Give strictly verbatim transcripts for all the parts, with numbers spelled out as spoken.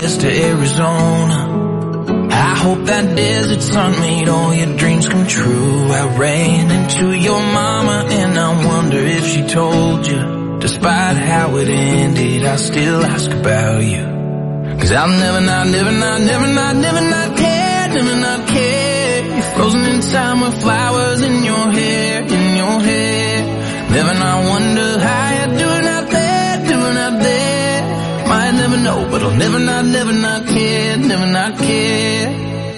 west to Arizona. I hope that desert sun made all your dreams come true. I ran into your mama and I wonder if she told you. Despite how it ended, I still ask about you. Cause I'll never not, never not, never not, never not care, never not care. You're frozen in time with flowers in your hair, in your hair. Never not wonder how you're doing out there, doing out there. Might never know, but I'll never not, never not care, never not care.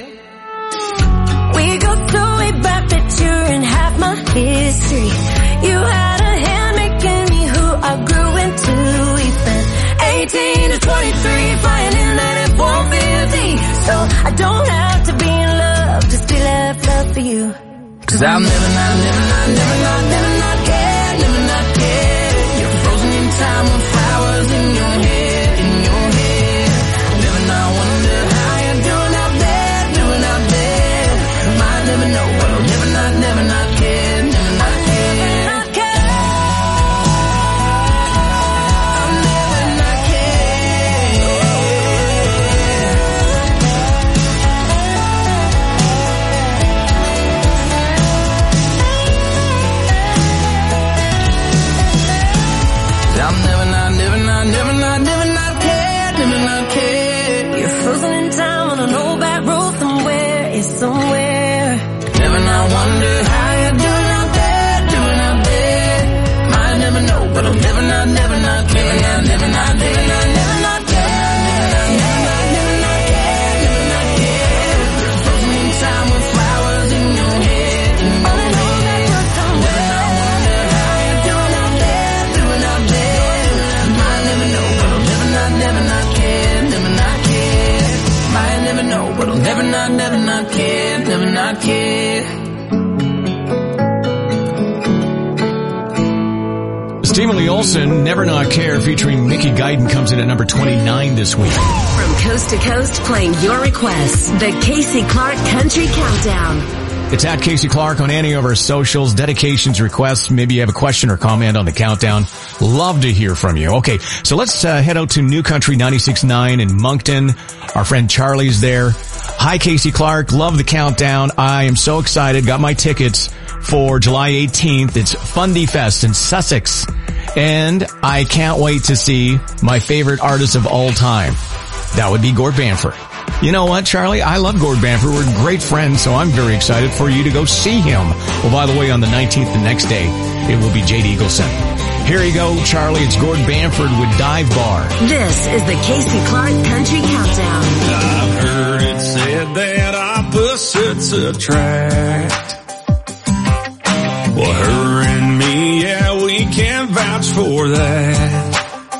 We go so way back that you're in half my history. You had a hand making me who I grew into. We spent eighteen to twenty-three flying in that F one fifty. So I don't have to be in love to still have love for you. Cause I'll never not, never not, never not, never not care, never not care. You're frozen in time with flowers in your hair, in your hair. Never not wonder how you're doing out there, doing out there. Might never know, but I'll never not, never not care, never not care. Never not care. I'll never not care. I'll never not, never not, never not, never not care, never not care. You're frozen in time on an old back road somewhere, it's somewhere. Never not wonder how you're doing out there, doing out there. Might never know, but I'll never not, never not care, never not, never not, never not, never not care, never not, never not care, never not care. You're frozen in time with flowers in your hair, in your On an old back road Never somewhere. not wonder how you're doing out there, doing out there. Might never know, but I'll never not, never not care, never not care. Might never know, but I'll never not, never not care, never not care. Stephen Lee Olsen, Never Not Care, featuring Mickey Guyton, comes in at number twenty-nine this week. From coast to coast, playing your requests. The Casey Clark Country Countdown. It's at Casey Clark on any of our socials, dedications, requests. Maybe you have a question or comment on the countdown. Love to hear from you. Okay, so let's uh, head out to New Country ninety-six point nine in Moncton. Our friend Charlie's there. Hi, Casey Clark. Love the countdown. I am so excited. Got my tickets for July eighteenth. It's Fundy Fest in Sussex. And I can't wait to see my favorite artist of all time. That would be Gord Bamford. You know what, Charlie? I love Gord Bamford. We're great friends, so I'm very excited for you to go see him. Well, by the way, on the nineteenth, the next day, it will be Jade Eagleson. Here you go, Charlie. It's Gord Bamford with Dive Bar. This is the Casey Clark Country Countdown. I've heard it said that opposites attract. Well, her and me, yeah, we can vouch for that.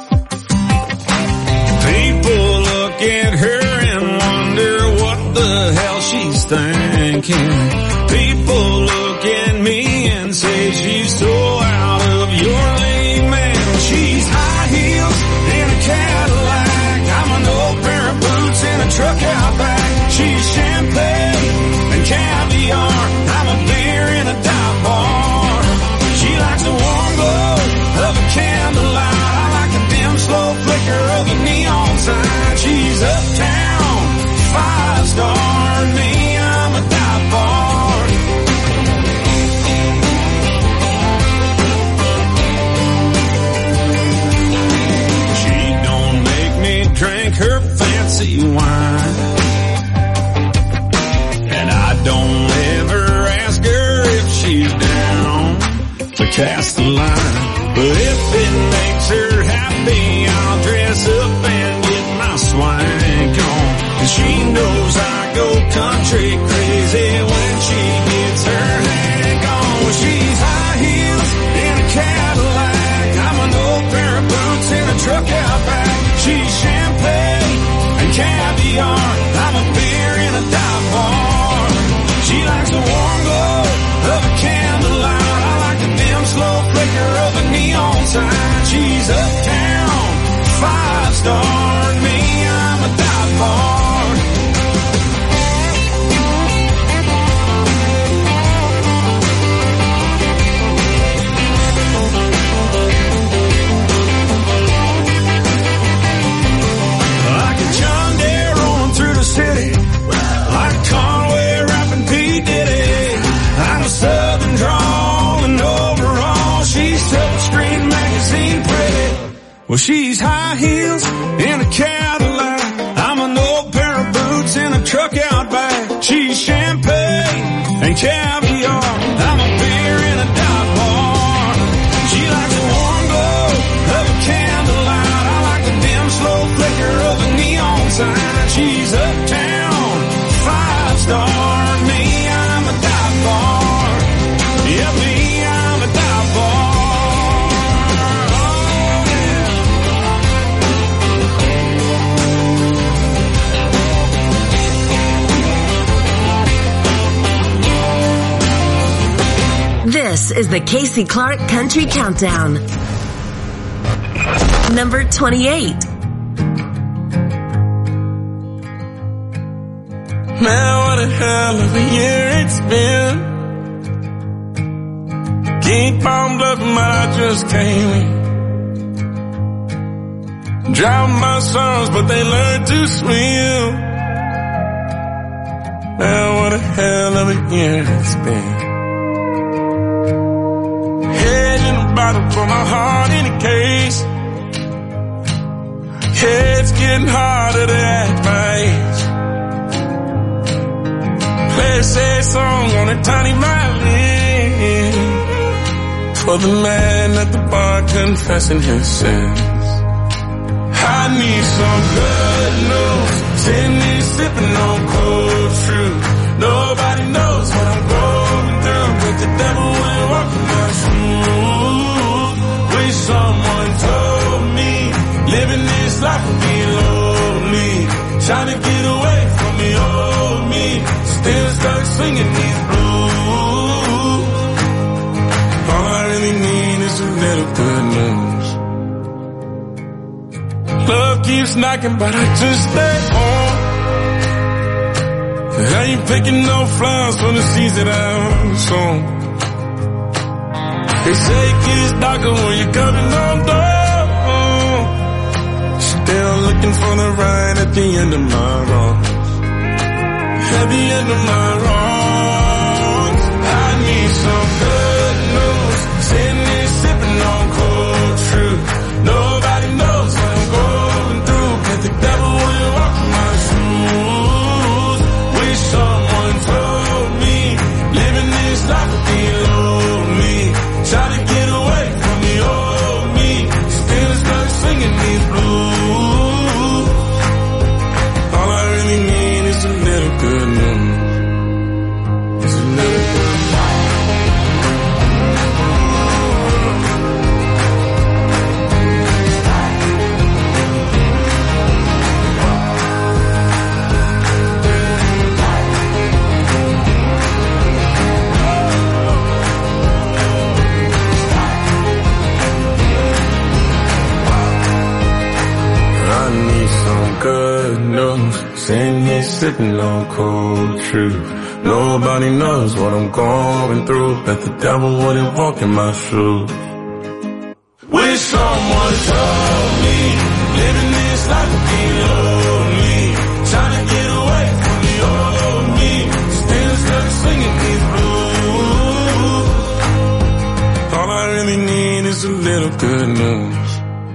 People look at her and wonder what the hell she's thinking. People look at me and say she's so out of your league, man. She's high heels in a Cadillac. I'm an old pair of boots in a truck out back. She's champagne and caviar. I'm a beer in a dive bar. She likes the warm glow of a candlelight. I like the dim, slow flicker of a neon sign. She's uptown, five star. Me, I'm a dive bar. She don't make me drink her fancy wine, and I don't ever ask her if she's down to cast the line. But if it makes her happy, I'll dress up and get my swank on. 'Cause she knows I go country crazy when she gets her hank on. She's high heels in a Cadillac. I'm an old pair of boots in a truck out back. She's champagne and caviar. I'm a beer in a dive bar. She likes the warm glow of a candlelight. I like the dim, slow flicker of a neon sign. She's uptown, Well, she's high heels in a Cadillac. I'm an old pair of boots in a truck out back. She's champagne and caviar. I'm a beer in a dive bar. She likes the warm glow of a candlelight. I like the dim, slow flicker of a neon sign. She's uptown, five star. Me, I'm a dive bar. Yeah, me, I'm a dive bar. This is the Casey Clark Country Countdown. Number twenty-eight. Man, what a hell of a year it's been. Keep on bluffing, but I just can't win. Drown my sons, but they learn to swim. Man, what a hell of a year it's been. Head in a bottle for my heart in a case. It's getting harder to act my age. Play a sad song on a tiny violin for the man at the bar confessing his sins. I need some good news. Sitting here sipping on cold truth. Nobody knows what I'm going through, but the devil ain't walking my shoes. Wish someone told me living this life would be lonely. Trying to get away from the old me. Still stuck singing these blues. All I really need is a little good news. Love keeps knocking, but I just stay home. I ain't picking no flowers from the seeds that I've sown. They say it gets darker when you're coming home down. Still looking for the right at the end of my wrongs. At the end of my wrongs, I need some good news. Sitting here sipping on cold truth. Nobody knows what I'm going through, but the devil will walk in my shoes. Wish someone told me living this life would be lonely. Try to get away from the old me. Still stuck singing these blues. All I really need is a little good news. It's a little good news. I need some good news. Sitting here sipping on cold truth. Nobody knows what I'm going through, but the devil wouldn't walk in my shoes. Wish someone told me living this life would be lonely. Trying to get away from the old me. Still stuck singing these blues. All I really need is a little good news.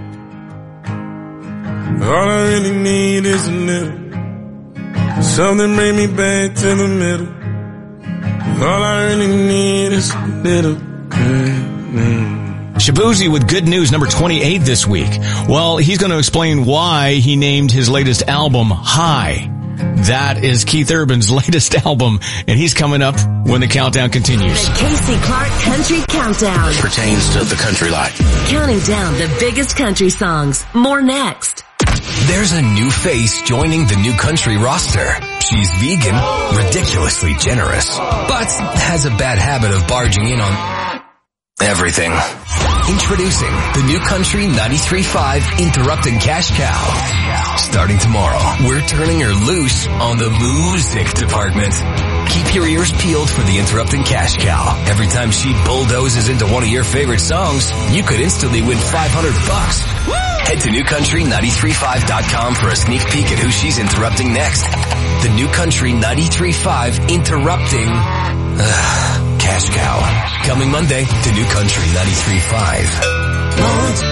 All I really need is a little. Something bring me back to the middle. All I really need is a little good news. Shabuzi with good news, number twenty-eight this week. Well, he's going to explain why he named his latest album High. That is Keith Urban's latest album, and he's coming up when the countdown continues. The Casey Clark Country Countdown. Pertains to the country life. Counting down the biggest country songs. More next. There's a new face joining the New Country roster. She's vegan, ridiculously generous, but has a bad habit of barging in on everything. Introducing the New Country ninety-three point five Interrupted Cash Cow. Starting tomorrow, we're turning her loose on the music department. Keep your ears peeled for the Interrupted Cash Cow. Every time she bulldozes into one of your favorite songs, you could instantly win five hundred bucks. Head to new country ninety-three point five dot com for a sneak peek at who she's interrupting next. The New Country ninety-three point five Interrupting uh, Cash Cow. Coming Monday to New Country ninety-three point five. Won't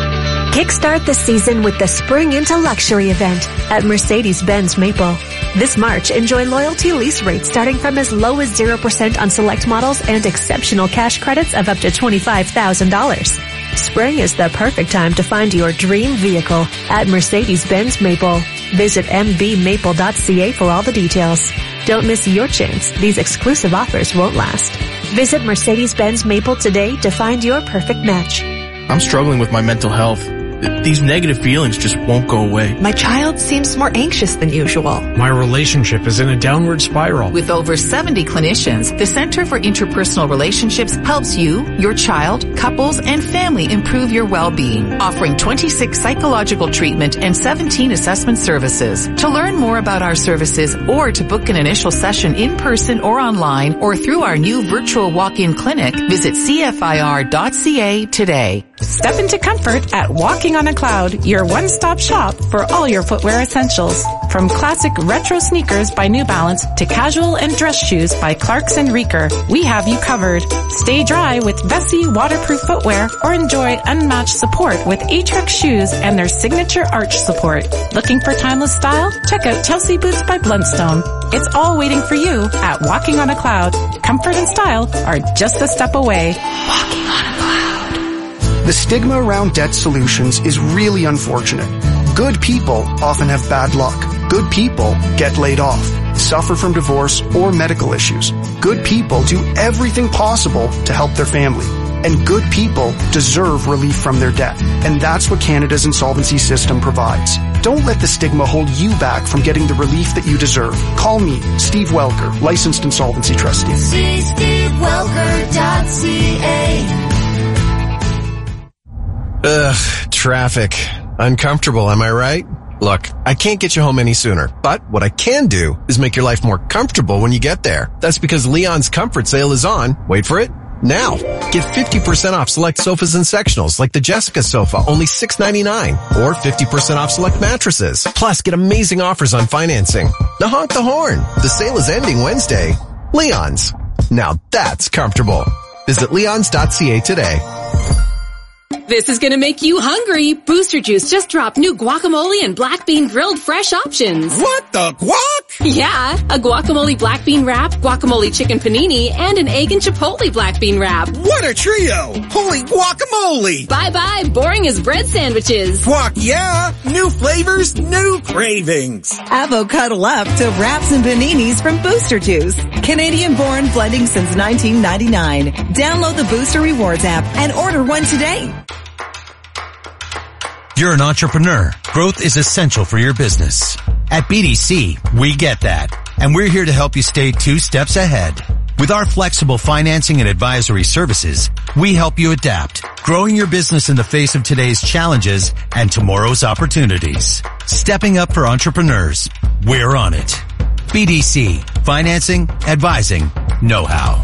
Kickstart the season with the Spring into Luxury event at Mercedes-Benz Maple. This March, enjoy loyalty lease rates starting from as low as zero percent on select models and exceptional cash credits of up to twenty-five thousand dollars. Spring is the perfect time to find your dream vehicle at Mercedes-Benz Maple. Visit m b maple dot c a for all the details. Don't miss your chance. These exclusive offers won't last. Visit Mercedes-Benz Maple today to find your perfect match. I'm struggling with my mental health. These negative feelings just won't go away. My child seems more anxious than usual. My relationship is in a downward spiral. With over seventy clinicians, the Center for Interpersonal Relationships helps you, your child, couples, and family improve your well-being, offering twenty-six psychological treatment and seventeen assessment services. To learn more about our services or to book an initial session in person or online or through our new virtual walk-in clinic, visit c f i r dot c a today. Step into comfort at Walking on a Cloud, your one-stop shop for all your footwear essentials. From classic retro sneakers by New Balance to casual and dress shoes by Clarks and Reeker, we have you covered. Stay dry with Vessi waterproof footwear or enjoy unmatched support with Atrix shoes and their signature arch support. Looking for timeless style? Check out Chelsea Boots by Bluntstone. It's all waiting for you at Walking on a Cloud. Comfort and style are just a step away. Walking on a Cloud. The stigma around debt solutions is really unfortunate. Good people often have bad luck. Good people get laid off, suffer from divorce or medical issues. Good people do everything possible to help their family. And good people deserve relief from their debt. And that's what Canada's insolvency system provides. Don't let the stigma hold you back from getting the relief that you deserve. Call me, Steve Welker, licensed insolvency trustee. See steve welker dot c a. Ugh, traffic. Uncomfortable, am I right? Look, I can't get you home any sooner, but what I can do is make your life more comfortable when you get there. That's because Leon's Comfort Sale is on. Wait for it. Now, get fifty percent off select sofas and sectionals like the Jessica sofa, only six ninety-nine, or fifty percent off select mattresses. Plus, get amazing offers on financing. Now honk the horn. The sale is ending Wednesday. Leon's. Now that's comfortable. Visit leons dot c a today. This is gonna make you hungry. Booster Juice just dropped new guacamole and black bean grilled fresh options. What the guac? Yeah, a guacamole black bean wrap, guacamole chicken panini, and an egg and chipotle black bean wrap. What a trio! Holy guacamole! Bye-bye, boring as bread sandwiches. Guac, yeah! New flavors, new cravings. Avocado up to wraps and paninis from Booster Juice. Canadian-born, blending since nineteen ninety-nine. Download the Booster Rewards app and order one today. You're an entrepreneur. Growth is essential for your business. At B D C, we get that. And we're here to help you stay two steps ahead. With our flexible financing and advisory services, we help you adapt, growing your business in the face of today's challenges and tomorrow's opportunities. Stepping up for entrepreneurs. We're on it. B D C. Financing, advising, know-how.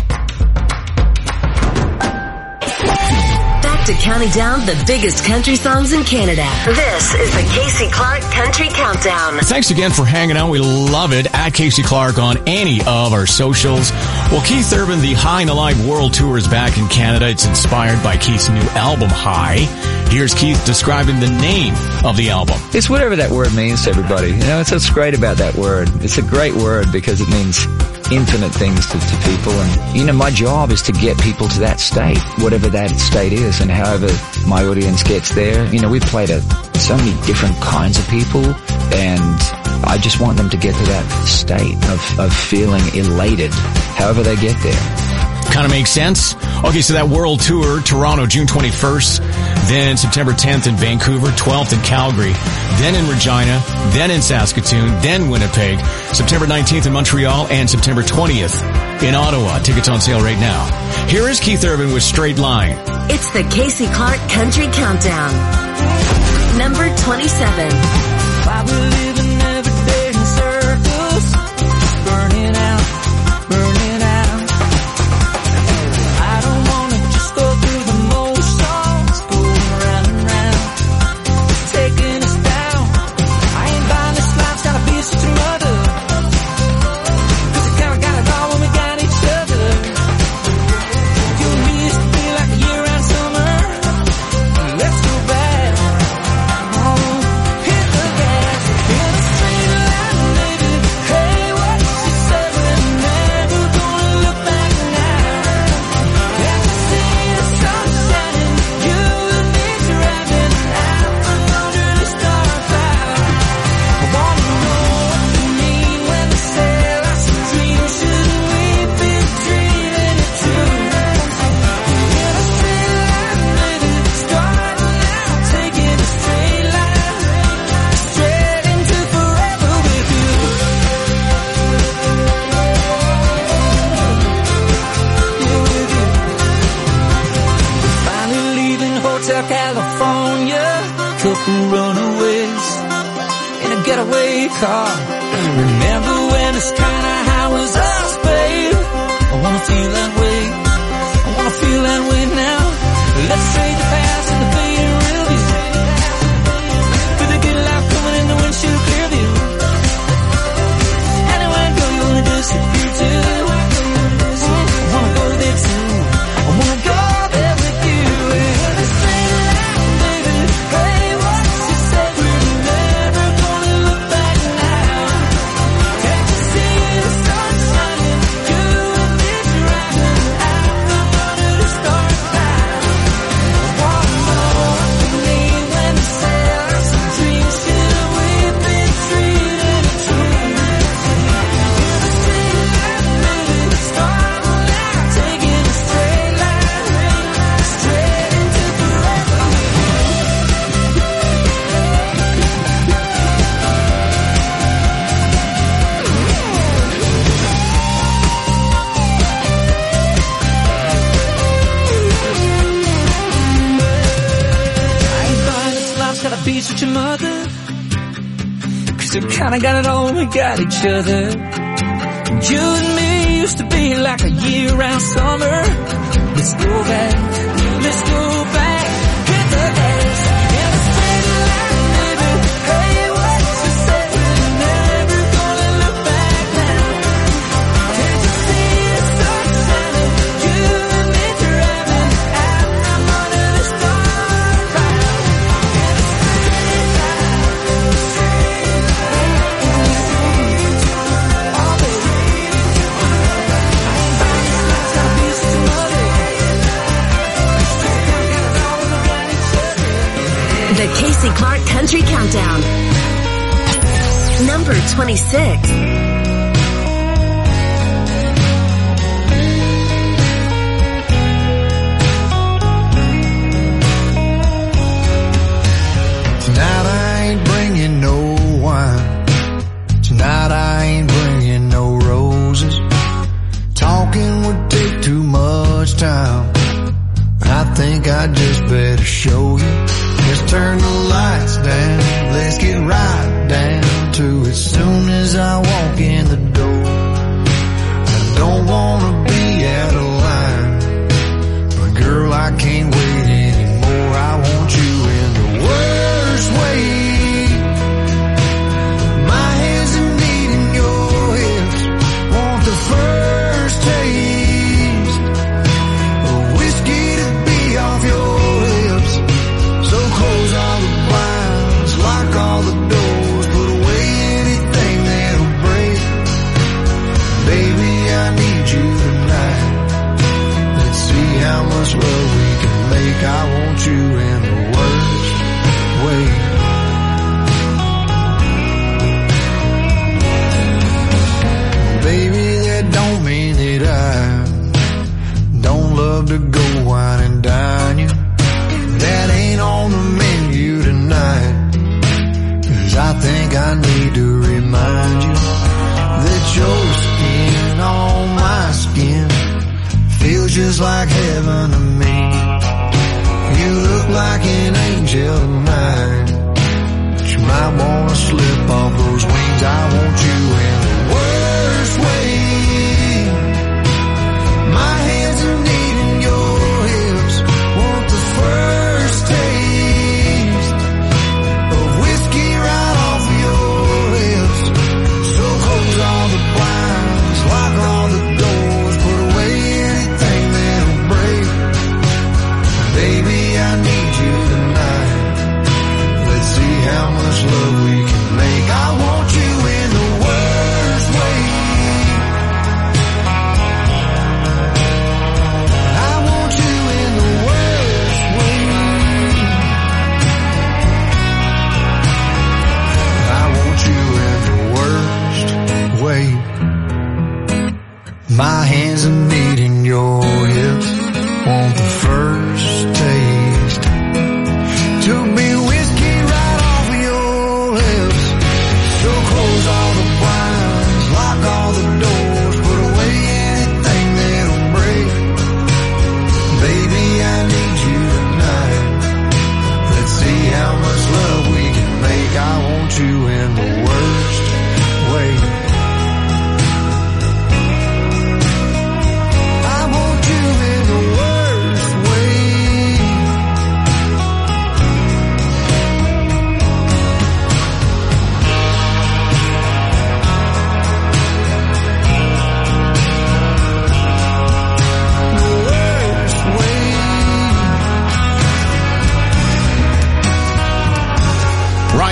To counting down the biggest country songs in Canada. This is the Casey Clark Country Countdown. Thanks again for hanging out. We love it. At Casey Clark on any of our socials. Well, Keith Urban, the High and Alive World Tour is back in Canada. It's inspired by Keith's new album, High. Here's Keith describing the name of the album. It's whatever that word means to everybody. You know, it's what's great about that word. It's a great word because it means infinite things to, to people. And, you know, my job is to get people to that state, whatever that state is, and however my audience gets there. You know, we've played to so many different kinds of people, and I just want them to get to that state of, of feeling elated, however they get there. Kind of makes sense. Okay, so that world tour, Toronto, June twenty-first, then September tenth in Vancouver, twelfth in Calgary, then in Regina, then in Saskatoon, then Winnipeg, September nineteenth in Montreal, and September twentieth in Ottawa. Tickets on sale right now. Here is Keith Urban with Straight Line. It's the Casey Clark Country Countdown. Number twenty-seven. Why we're living every day in circles, just burning out, burning out. I don't wanna just go through the motions, going round and round, it's taking us down. I ain't buying this life, gotta be such a mother, cause we kinda got it all when we got each other. You and me used to be like a year-round summer, let's go back. Chevy car. Remember when it's kinda how was us, babe? I wanna feel that way. I wanna feel that way now. Let's trade the past and the fading real view. With a good life coming in the windshield clear view. Anywhere I go, you wanna disappear too. I wanna go there too. I wanna go there with you. And it's straight line, baby. Hey, what you say? We're never gonna look back now. Can't you see the sun shining? You and me driving out from under the stars now. One more thing when the sails and dreams should we've been treated true. In the straight line, baby, starlight, taking a straight line, straight into forever. I ain't buying this life's got a beach with your mother. Cause we kinda got it all, we got each other. You and me used to be like a year-round summer. Let's go back, let's go back, hit the gas. In a straight line, baby. Hey, what you say? We're never gonna look back now. Can't you see the sun shining? You and me driving out from under the stars. In a straight line, straight line. Oh, baby. I ain't buying this life's got a piece of your mother. The Casey Clark Country Countdown. Number twenty-six. Tonight I ain't bringing no wine. Tonight I ain't bringing no roses. Talking would take too much time. I think I just better show you. Let's turn the lights down. Let's get right down to it soon as I walk in the door. I don't wanna be out of line, but girl, I can't wait anymore. I want you in the worst way. My hands are needing your hips. Want the first taste of whiskey to be off your lips. So close all the blinds, lock all the doors, put away anything that'll break. Baby, I need you tonight. Let's see how much love we can make. I want you in the worst way. Baby, that don't mean that I don't love to go wine and dine you. That ain't on the menu tonight. Cause I think I need to remind you that your skin on my skin feels just like heaven to me. You look like an angel tonight, but you might wanna slip off those wings. I want you in the worst way. My hands are needing your hips. Want the first taste of whiskey right off your lips. So close all the blinds, lock all the doors, put away anything that'll break. Baby, I need you tonight. Let's see how much love we can make. I want you in the worst way. I want you in the worst way. I want you in the worst way. My hands are needing your hips. Want the first taste to be whiskey right off your lips. So close all the blinds, lock all the doors, put away anything that'll break. Baby, I need you tonight. Let's see how much love we can make. I want you in the worst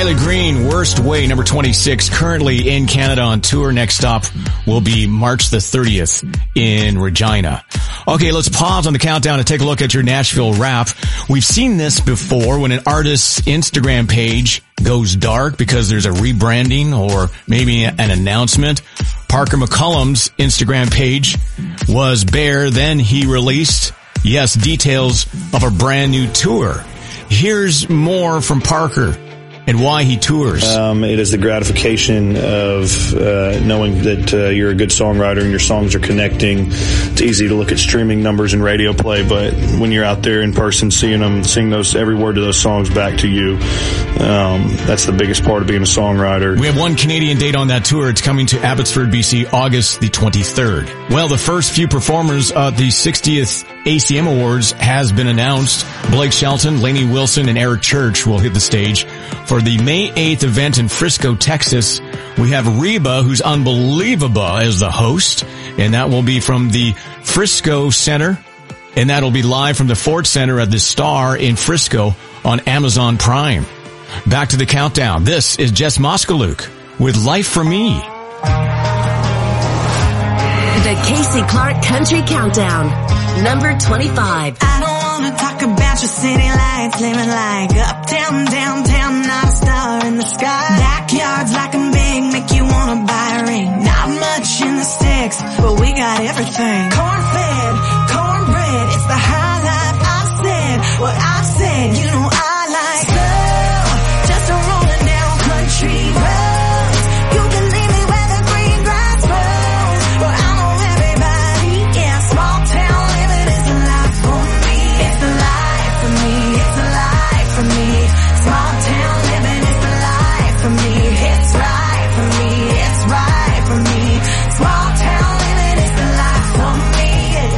Riley Green, Worst Way, number twenty-six, currently in Canada on tour. Next stop will be March the thirtieth in Regina. Okay, let's pause on the countdown and take a look at your Nashville Wrap. We've seen this before when an artist's Instagram page goes dark because there's a rebranding or maybe an announcement. Parker McCollum's Instagram page was bare. Then he released, yes, details of a brand new tour. Here's more from Parker and why he tours. Um, it is the gratification of uh, knowing that uh, you're a good songwriter and your songs are connecting. It's easy to look at streaming numbers and radio play, but when you're out there in person seeing them, sing those every word of those songs back to you, um, that's the biggest part of being a songwriter. We have one Canadian date on that tour. It's coming to Abbotsford, B C, August the twenty-third. Well, the first few performers at the sixtieth A C M Awards has been announced. Blake Shelton, Lainey Wilson, and Eric Church will hit the stage. For the May eighth event in Frisco, Texas, we have Reba, who's unbelievable, as the host, and that will be from the Frisco Center, and that'll be live from the Ford Center at the Star in Frisco on Amazon Prime. Back to the countdown. This is Jess Moskaluk with Life for Me. The Casey Clark Country Countdown, number twenty-five. I don't wanna talk about your city lights, living like uptown, downtown, not a star in the sky. Backyards like I'm big, make you wanna buy a ring. Not much in the sticks, but we got everything. Corn-fed, cornbread, it's the high life. I've said what I've said, you know I like slow, just a rolling down country roads. You can leave me where the green grass grows, but I know everybody, yeah, small town living is a life for me. It's a life for me, it's a life for me. Small town living is the life for me. It's right for me, it's right for me. Small town living is the life for me, yeah.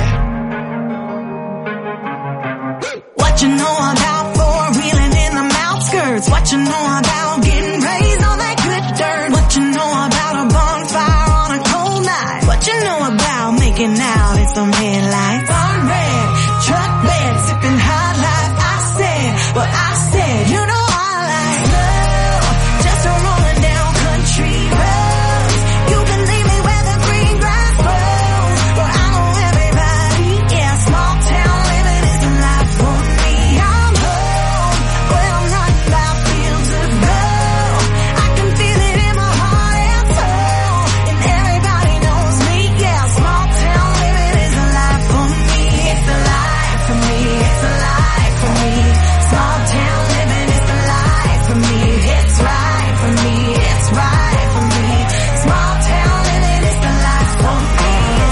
What you know about four-wheeling in the outskirts? What you know about getting raised on that good dirt? What you know about a bonfire on a cold night? What you know about making out in some headlights? Barn red, truck bed, sipping hot life. I said what I said, you know I like slow, just a rolling down country roads. You can leave me where the green grass grows, but I know everybody, yeah, small town living is a life for me. I'm home, but I'm not about fields of gold. I can feel it in my heart and soul, and everybody knows me, yeah, small town living is a life for me. It's a life for me, it's a life for me. Small town living is the life for me. It's right for me, it's right for me. Small town living is the life for me.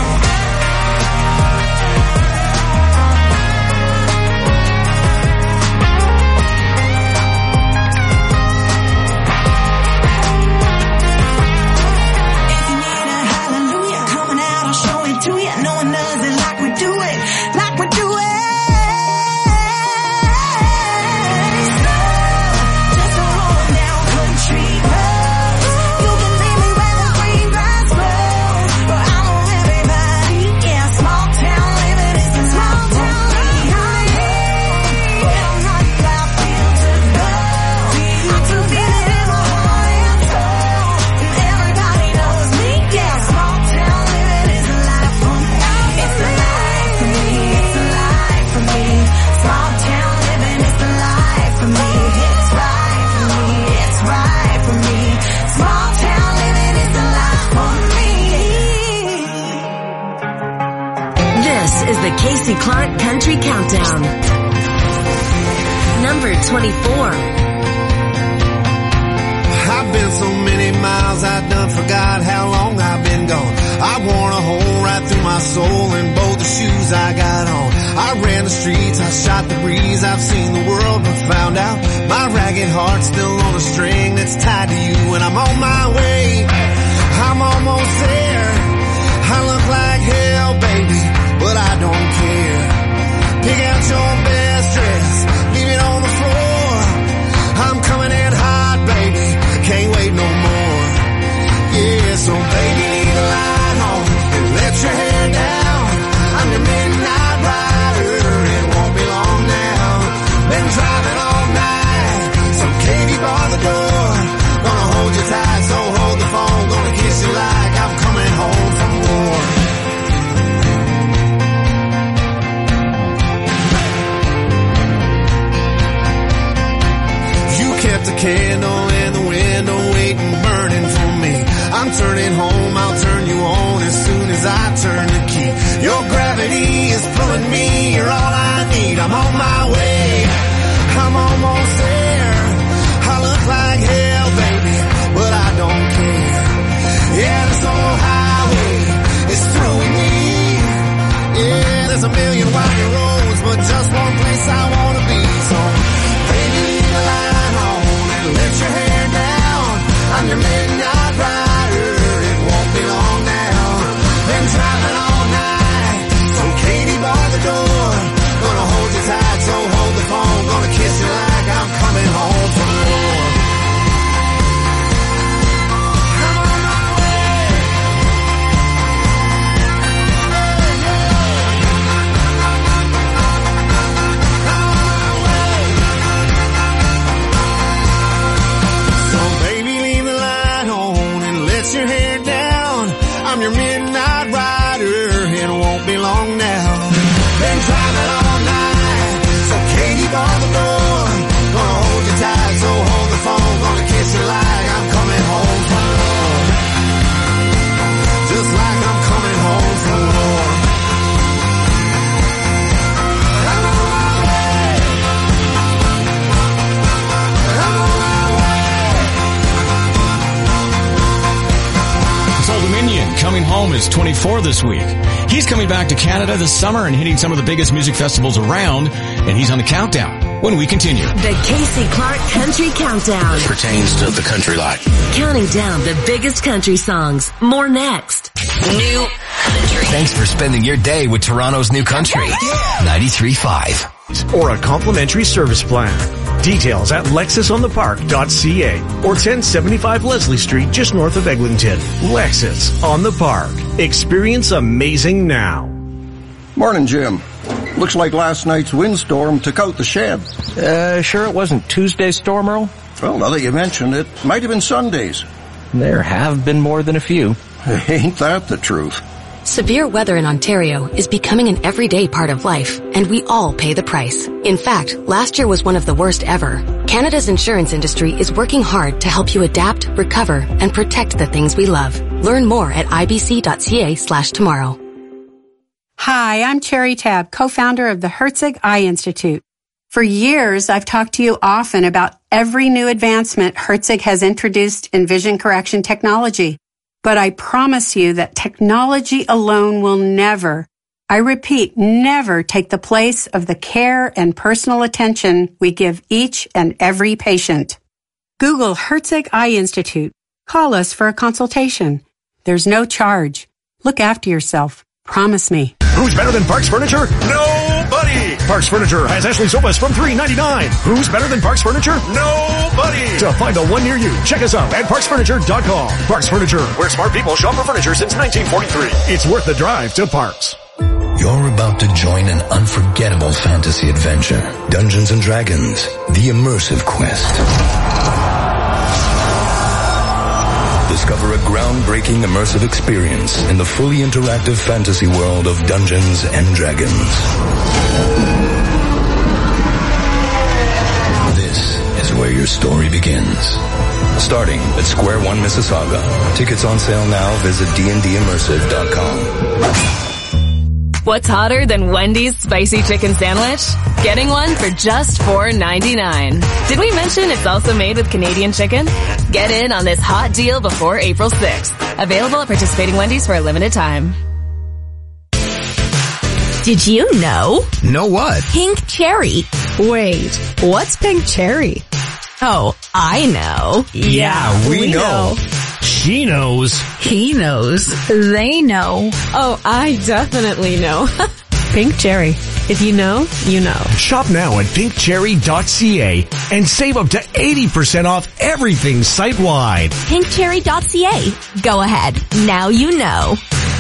If you need a hallelujah coming out, I'll show it to you. No one does it like we do it, like we do it. Just a rolling down country roads. You can leave me where the green grass grows, but I know everybody, yeah, small town living is a small town living. I'm home, but I'm not about fields of gold. I can feel it in my heart and soul, and everybody knows me, yeah, small town living is a life for me. It's a life for me, it's a life for me. Small town living is the life for me. It's right for me, it's right for me. Small town living is the life for me. This is the Casey Clark Country Countdown, number twenty-four. I've been so many miles, I done forgot how long I've been gone. I worn a hole right through my soul in both the shoes I got on. I ran the streets, I shot the breeze, I've seen the world but found out my ragged heart's still on a string that's tied to you, and I'm on my way. I'm almost there. I look like hell, baby, but I don't care. Pick out your best dress, leave it on the floor. I'm coming in hot, baby, can't wait no more. Yeah, so baby, leave the light on and let your hair down. I'm the midnight rider, it won't be long now. Been driving all night, so Katie bar the door. coming home, I'll turn you on as soon as I turn the key. Your gravity is pulling me, you're all I need. I'm on my way, I'm almost there. I look like hell, baby, but I don't care. Yeah, this old highway is through with me. Yeah, there's a million winding roads, but just one place I wanna be. So, baby, leave the light on and let your hair down. I'm your midnight rider, it won't be long now. Been driving all night, so Katie bar the door. Gonna hold you tight, so hold the phone. Gonna kiss you like I'm coming home from war. I'm on my way. I'm on my way. So baby, leave the light on and let your hair down. I'm your midnight rider, it won't be long now. Been driving all night, so Katie bar the door. Gonna hold you tight, so hold the phone. Gonna kiss you like I'm coming home from war. Just like I'm coming home from war. I'm on my way. I'm on my way. It's Old Dominion coming home is twenty-four this week. He's coming back to Canada this summer and hitting some of the biggest music festivals around, and he's on the countdown when we continue. The Casey Clark Country Countdown. Pertains to the country life. Counting down the biggest country songs. More next. New Country. Thanks for spending your day with Toronto's New Country. ninety-three point five. Or a complimentary service plan. Details at lexus on the park dot c a or ten seventy-five Leslie Street just north of Eglinton. Lexus on the Park. Experience amazing now. Morning, Jim. Looks like last night's windstorm took out the shed. Uh, sure it wasn't Tuesday's storm, Earl? Well, now that you mention it, might have been Sunday's. There have been more than a few. Ain't that the truth? Severe weather in Ontario is becoming an everyday part of life, and we all pay the price. In fact, last year was one of the worst ever. Canada's insurance industry is working hard to help you adapt, recover, and protect the things we love. Learn more at ibc.ca slash tomorrow. Hi, I'm Cherry Tabb, co-founder of the Herzig Eye Institute. For years, I've talked to you often about every new advancement Herzig has introduced in vision correction technology. But I promise you that technology alone will never, I repeat, never take the place of the care and personal attention we give each and every patient. Google Herzig Eye Institute. Call us for a consultation. There's no charge. Look after yourself. Promise me. Who's better than Parks Furniture? Nobody! Parks Furniture has Ashley sofas from three ninety-nine. Who's better than Parks Furniture? Nobody! To find the one near you, check us out at parks furniture dot com. Parks Furniture, where smart people shop for furniture since nineteen forty-three. It's worth the drive to Parks. You're about to join an unforgettable fantasy adventure. Dungeons and Dragons, the immersive quest. Discover a groundbreaking immersive experience in the fully interactive fantasy world of Dungeons and Dragons. This is where your story begins. Starting at Square One Mississauga. Tickets on sale now. Visit d n d immersive dot com. What's hotter than Wendy's spicy chicken sandwich? Getting one for just four ninety-nine. Did we mention it's also made with Canadian chicken? Get in on this hot deal before April sixth. Available at participating Wendy's for a limited time. Did you know? Know what? Pink cherry. Wait, what's pink cherry? Oh, I know. Yeah, we, we know. know. She knows. He knows. They know. Oh, I definitely know. Pink Cherry. If you know, you know. Shop now at pink cherry dot c a and save up to eighty percent off everything site-wide. pink cherry dot c a. Go ahead. Now you know.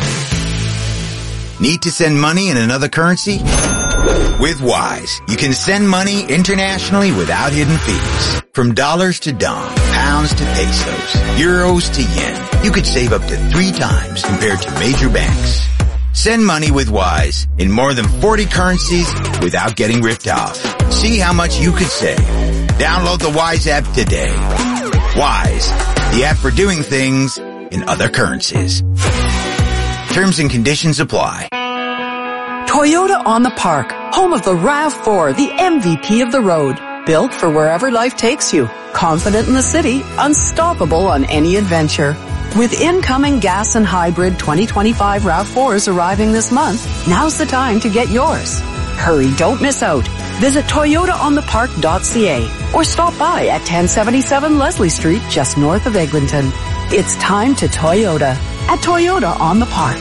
Need to send money in another currency? With Wise, you can send money internationally without hidden fees. From dollars to dong, pounds to pesos, euros to yen, you could save up to three times compared to major banks. Send money with Wise in more than forty currencies without getting ripped off. See how much you could save. Download the Wise app today. Wise, the app for doing things in other currencies. Terms and conditions apply. Toyota on the Park, home of the RAV four, the M V P of the road. Built for wherever life takes you. Confident in the city, unstoppable on any adventure. With incoming gas and hybrid twenty twenty-five RAV fours arriving this month, now's the time to get yours. Hurry, don't miss out. Visit toyota on the park dot c a or stop by at ten seventy-seven Leslie Street, just north of Eglinton. It's time to Toyota at Toyota on the Park.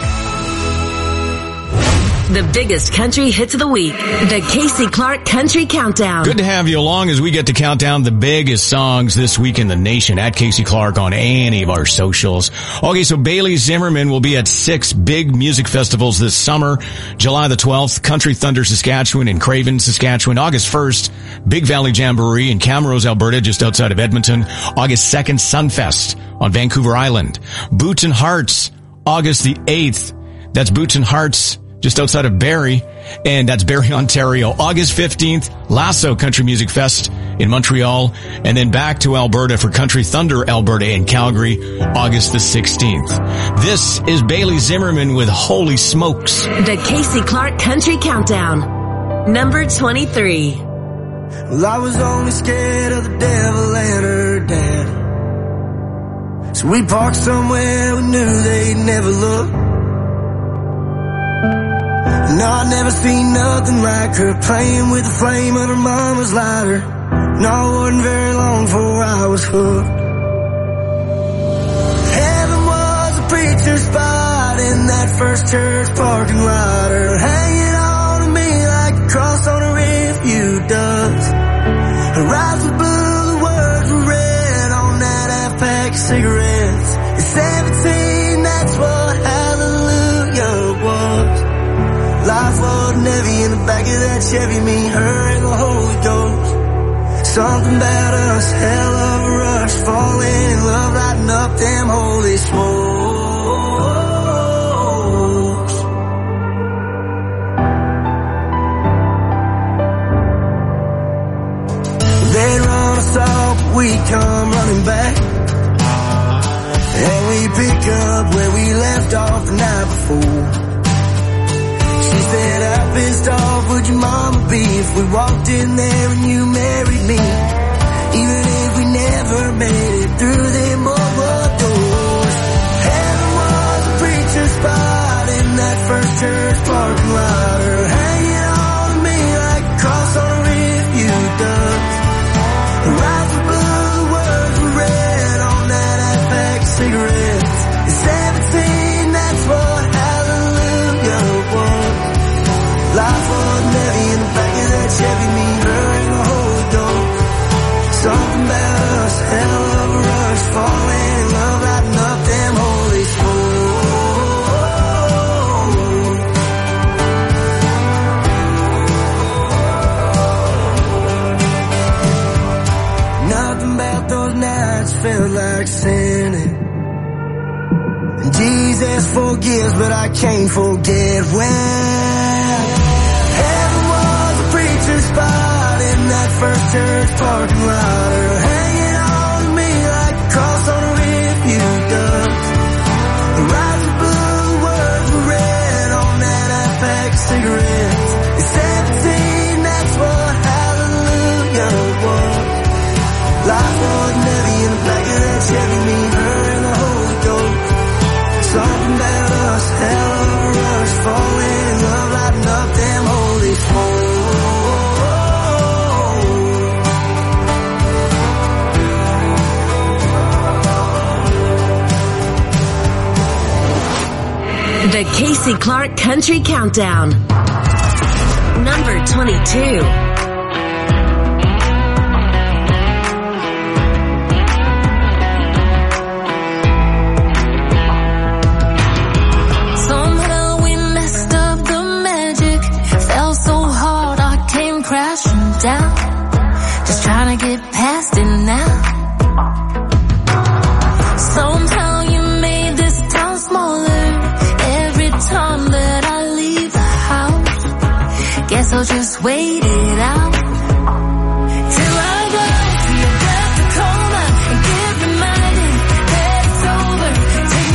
The biggest country hits of the week. The Casey Clark Country Countdown. Good to have you along as we get to count down the biggest songs this week in the nation at Casey Clark on any of our socials. Okay, so Bailey Zimmerman will be at six big music festivals this summer. July the twelfth, Country Thunder Saskatchewan in Craven, Saskatchewan. August first, Big Valley Jamboree in Camrose, Alberta, just outside of Edmonton. August second, Sunfest on Vancouver Island. Boots and Hearts, August the eighth. That's Boots and Hearts just outside of Barrie, and that's Barrie, Ontario. August fifteenth, Lasso Country Music Fest in Montreal, and then back to Alberta for Country Thunder Alberta in Calgary, August the sixteenth. This is Bailey Zimmerman with Holy Smokes. The Casey Clark Country Countdown. Number twenty-three. Well, I was only scared of the devil and her dad. So we parked somewhere we knew they'd never look. No, I never seen nothing like her playing with the flame of her mama's lighter. No, it wasn't very long before I was hooked. Heaven was a preacher's spot in that first church parking lot. Her hanging on to me like a cross on a refuge does. Her eyes were blue, the words were red on that half pack of cigarettes. At seventeen, that's what hallelujah was. Life wasn't heavy in the back of that Chevy, me, her, and the Holy Ghost. Something about us, hell of a rush, falling in love, lighting up them holy smokes. They'd run us off, but we come running back, and we pick up where we left off the night before. She said, how pissed off would your mama be if we walked in there and you married me? Even if we never made it through them old doors. Heaven was a preacher's spot in that first church parking lot. Her hanging on to me like a cross on a refuge does. Her eyes were blue, the words were red on that half pack of cigarettes. At seventeen, that's what hallelujah was. Life wasn't heavy in the back of that Chevy, me, her, and the Holy Ghost. Something about us, hell of a rush, falling in love, lighting up them holy souls. Nothing about those nights felt like sinning. And Jesus forgives, but I can't forget when spot in that first church parking lot. Her hanging on to me like a cross on a refuge does. Her eyes were blue, the words were red on that half pack of cigarettes. At seventeen, that's what hallelujah was. Life wasn't heavy in the back of that Chevy, me, her, and the Holy Ghost. Something about us, hell of a rush, falling in love, lighting up them holy souls. The Casey Clark Country Countdown. Number twenty-two. Somehow we messed up the magic. Fell so hard I came crashing down. Just trying to get past it now. Somehow you made this town smaller. Time that I leave the house, guess I'll just wait it out till I go to the death coma and get reminded that it's over. Take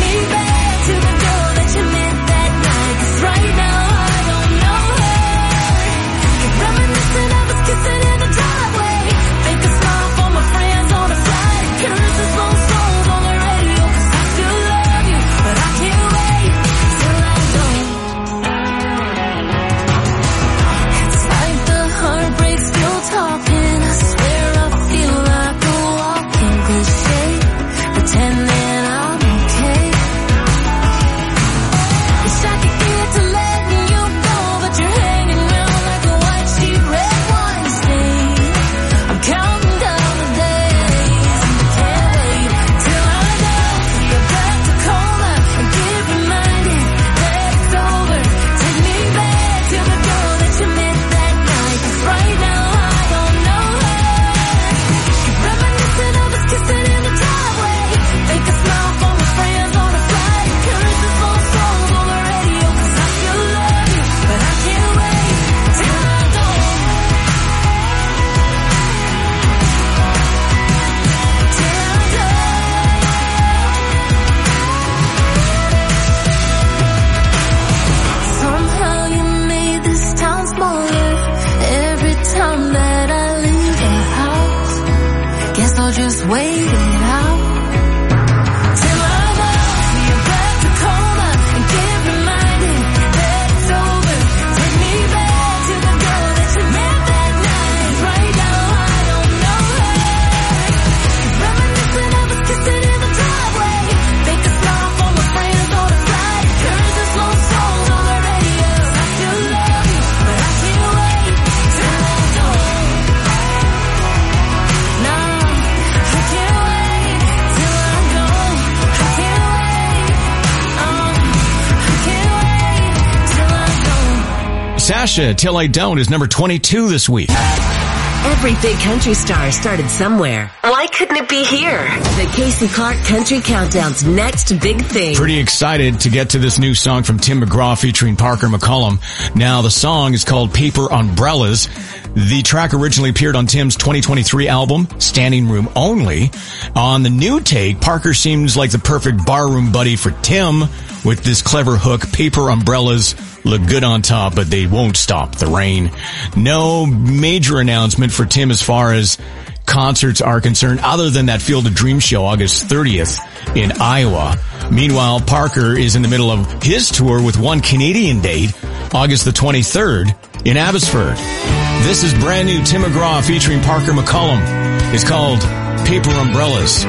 Sasha, Till I Don't, is number twenty-two this week. Every big country star started somewhere. Why couldn't it be here? The Casey Clark Country Countdown's next big thing. Pretty excited to get to this new song from Tim McGraw featuring Parker McCollum. Now, the song is called Paper Umbrellas. The track originally appeared on Tim's twenty twenty-three album, Standing Room Only. On the new take, Parker seems like the perfect barroom buddy for Tim with this clever hook, Paper Umbrellas look good on top, but they won't stop the rain. No major announcement for Tim as far as concerts are concerned, other than that Field of Dreams show August thirtieth in Iowa. Meanwhile, Parker is in the middle of his tour with one Canadian date, August the twenty-third in Abbotsford. This is brand new Tim McGraw featuring Parker McCollum. It's called Paper Umbrellas.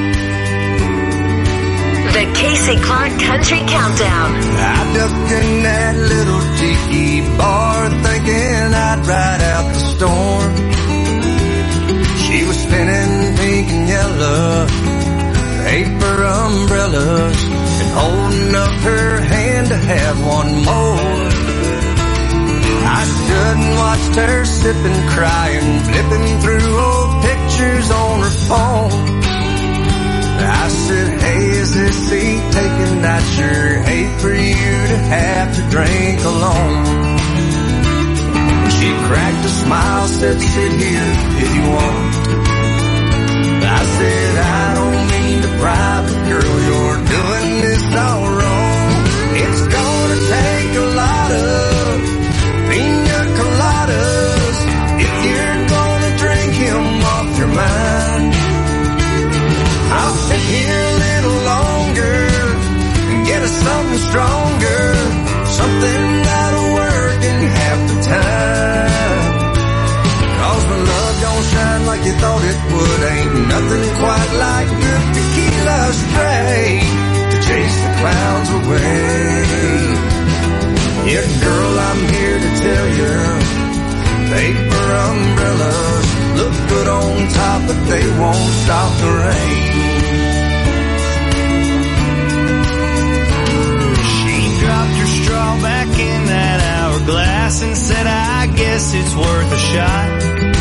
The Casey Clark Country Countdown. I ducked in that little tiki bar thinking I'd ride out the storm. She was spinning pink and yellow paper umbrellas and holding up her hand to have one more. I stood and watched her sipping, crying, flipping through old pictures on her phone. I said, hey, is this seat taken? I'd sure hate for you to have to drink alone. She cracked a smile, said, sit here if you want. I said, I don't mean to pry, but girl, you're doing this all wrong. It's gonna take a lot of pina coladas if you're gonna drink him off your mind. I'll sit here a little longer and get us something stronger, something that'll work in half the time. Cause my love don't shine like you thought it would. Ain't nothing quite like good tequila straight to chase the clouds away. Yeah, girl, I'm here to tell you, paper umbrellas look good on top, but they won't stop the rain. She dropped her straw back in that hourglass and said, I guess it's worth a shot.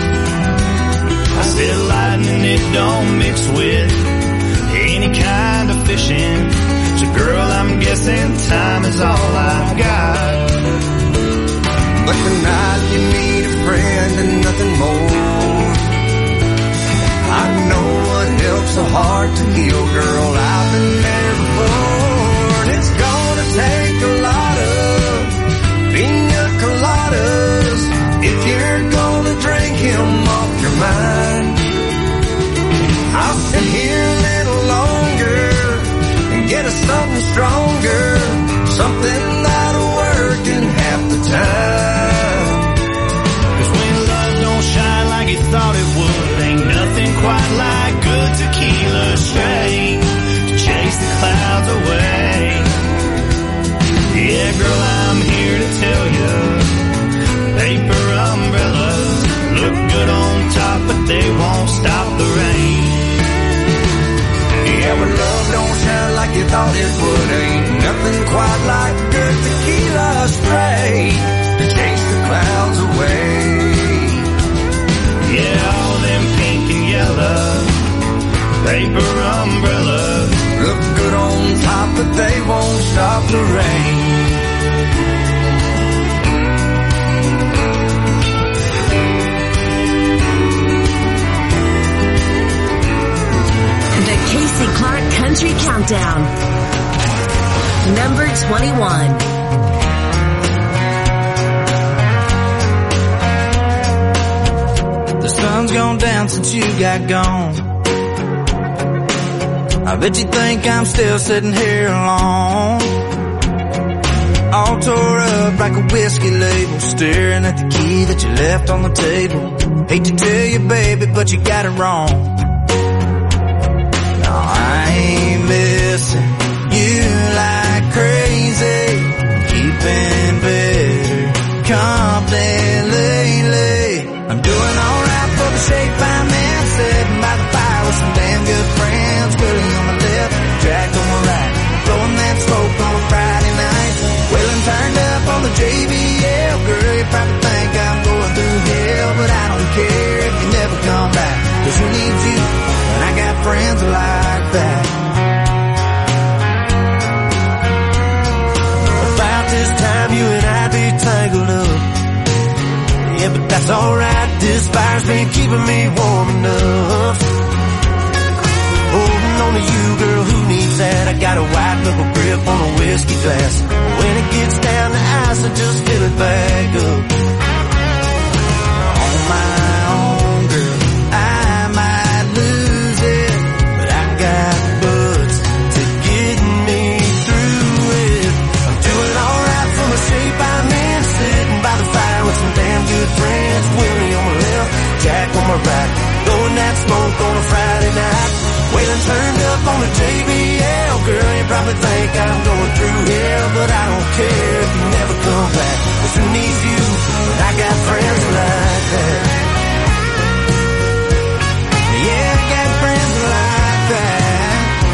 I said, lightning, it don't mix with any kind of fishing. So girl, I'm guessing time is all I've got. But tonight you need a friend and nothing more. I know what helps a heart to heal, girl. I've been there before. And it's gonna take a lot of pina coladas if you're gonna drink him off your mind. I'll sit here a little longer and get us something stronger, something that'll work in half the time. Cause when love don't shine like you thought it would, ain't nothing quite like good tequila straight to chase the clouds away. Yeah, girl, I'm here to tell you, paper umbrellas look good on top, but they won't stop the rain. Yeah, when love don't shine like you thought it would, ain't nothing quite like good tequila straight to chase the clouds away. Yeah, all them pink and yellow paper umbrellas look good on top, but they won't stop the rain. The Casey Clark Country Countdown. Number twenty-one. The sun's gone down since you got gone. I bet you think I'm still sitting here alone, all tore up like a whiskey label, staring at the key that you left on the table. Hate to tell you, baby, but you got it wrong. No, I ain't missing you like crazy, keeping better company lately. I'm doing alright for the shape I'm in, sitting by the fire with some damn good friends. Willie on my left, Jack on my right, blowing that smoke on a Friday night. Wailing turned up on the J B L, girl, yeah, but that's alright. This fire's been keeping me warm enough. Holding on to you, girl, who needs that? I got a white knuckle grip on a whiskey glass. When it gets down to ice, I just fill it back up. On my own, girl, I might lose it, but I got butts to get me through it. I'm doing alright from a shape I'm in, sitting by the fire with some damn good friends. Willie on my left, Jack on my right, blowing that smoke on a Friday night. Waylon turned up on the J B L. Girl, you probably think I'm going through hell, but I don't care if you never come back. 'Cause who needs you? I got friends like that. Yeah, I got friends like that.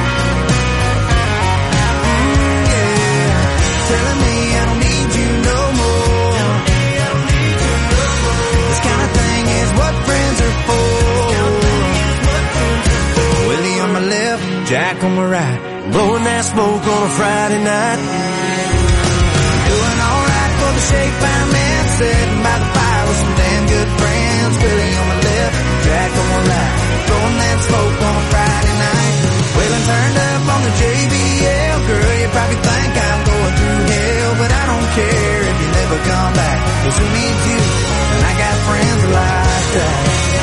Mm, yeah, telling me I don't need you no more. This kind of thing is what friends are for. Willie on my left, Jack on my right, blowing that smoke on a Friday night. Doing alright for the shape I'm in, sitting by the fire with some damn good friends. Willie on my left, Jack on my right, blowing that smoke on a Friday night. Waylon turned up on the J B L. Girl, you probably think I'm going through hell, but I don't care if you never come back. 'Cause who needs you? And I got friends like that.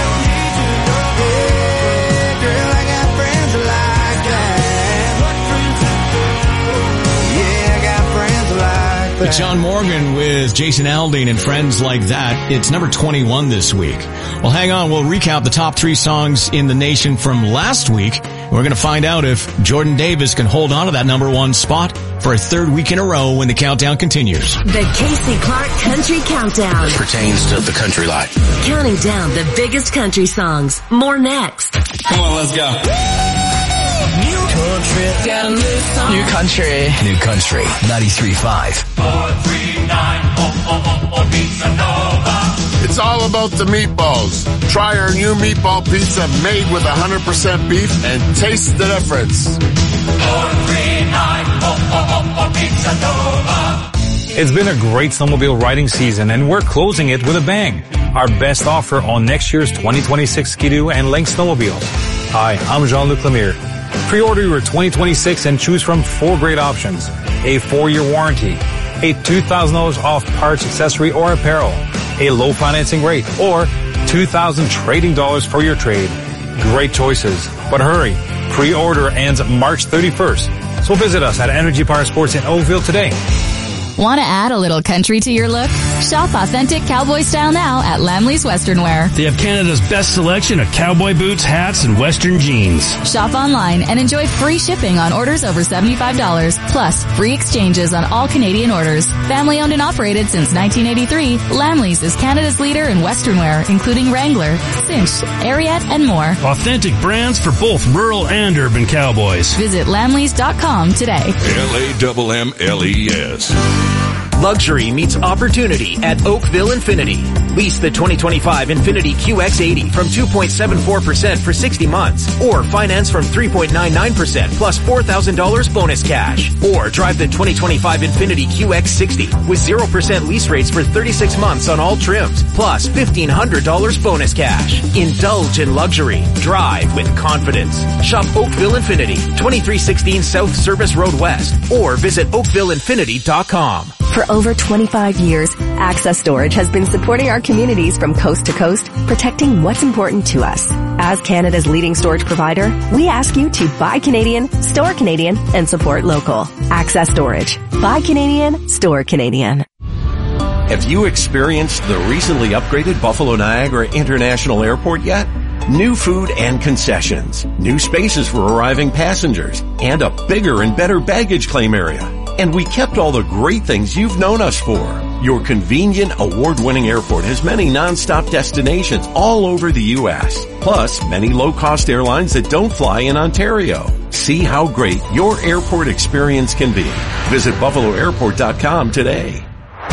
John Morgan with Jason Aldean and Friends Like That. It's number twenty-one this week. Well, hang on. We'll recap the top three songs in the nation from last week. We're going to find out if Jordan Davis can hold on to that number one spot for a third week in a row when the countdown continues. The Casey Clark Country Countdown. It pertains to the country life. Counting down the biggest country songs. More next. Come on, let's go. New country, got a new song. New country. New country. ninety-three point five. four three nine, oh, oh, oh, oh, Pizza Nova. It's all about the meatballs. Try our new meatball pizza made with one hundred percent beef and taste the difference. four three nine, oh, oh, oh, oh, Pizza Nova. It's been a great snowmobile riding season, and we're closing it with a bang. Our best offer on next year's twenty twenty-six Ski-Doo and Lynx snowmobiles. Hi, I'm Jean-Luc Lemire. Pre-order your twenty twenty-six and choose from four great options. A four-year warranty, a two thousand dollars off parts, accessory, or apparel, a low financing rate, or two thousand trading dollars for your trade. Great choices, but hurry. Pre-order ends March thirty-first. So visit us at Energy Power Sports in Oakville today. Want to add a little country to your look? Shop authentic cowboy style now at Lamley's Western Wear. They have Canada's best selection of cowboy boots, hats, and Western jeans. Shop online and enjoy free shipping on orders over seventy-five dollars, plus free exchanges on all Canadian orders. Family owned and operated since nineteen eighty-three, Lamley's is Canada's leader in Western wear, including Wrangler, Cinch, Ariat, and more. Authentic brands for both rural and urban cowboys. Visit lamleys dot com today. L A M M L E S. Luxury meets opportunity at Oakville Infiniti. Lease the twenty twenty-five Infiniti Q X eighty from two point seven four percent for sixty months, or finance from three point nine nine percent plus four thousand dollars bonus cash. Or drive the twenty twenty-five Infiniti Q X sixty with zero percent lease rates for thirty-six months on all trims, plus fifteen hundred dollars bonus cash. Indulge in luxury. Drive with confidence. Shop Oakville Infiniti, twenty-three sixteen South Service Road West, or visit oakville infiniti dot com. For over twenty-five years, Access Storage has been supporting our communities from coast to coast, protecting what's important to us. As Canada's leading storage provider, we ask you to buy Canadian, store Canadian, and support local. Access Storage. Buy Canadian, store Canadian. Have you experienced the recently upgraded Buffalo Niagara International Airport yet? New food and concessions, new spaces for arriving passengers, and a bigger and better baggage claim area. And we kept all the great things you've known us for. Your convenient, award-winning airport has many non-stop destinations all over the U S, plus many low-cost airlines that don't fly in Ontario. See how great your airport experience can be. Visit buffalo airport dot com today.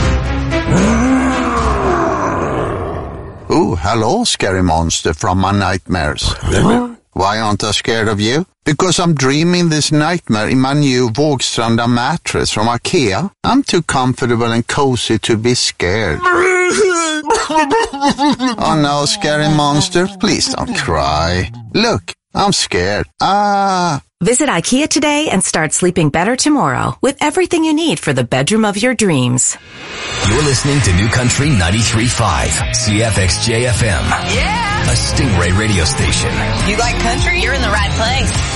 Oh, hello, scary monster from my nightmares. Why aren't I scared of you? Because I'm dreaming this nightmare in my new Vågstranda mattress from IKEA. I'm too comfortable and cozy to be scared. Oh no, scary monster, please don't cry. Look, I'm scared. Ah. Visit IKEA today and start sleeping better tomorrow with everything you need for the bedroom of your dreams. You're listening to New Country ninety-three point five, C F X J F M. Yeah! A Stingray radio station. You like country? You're in the right place.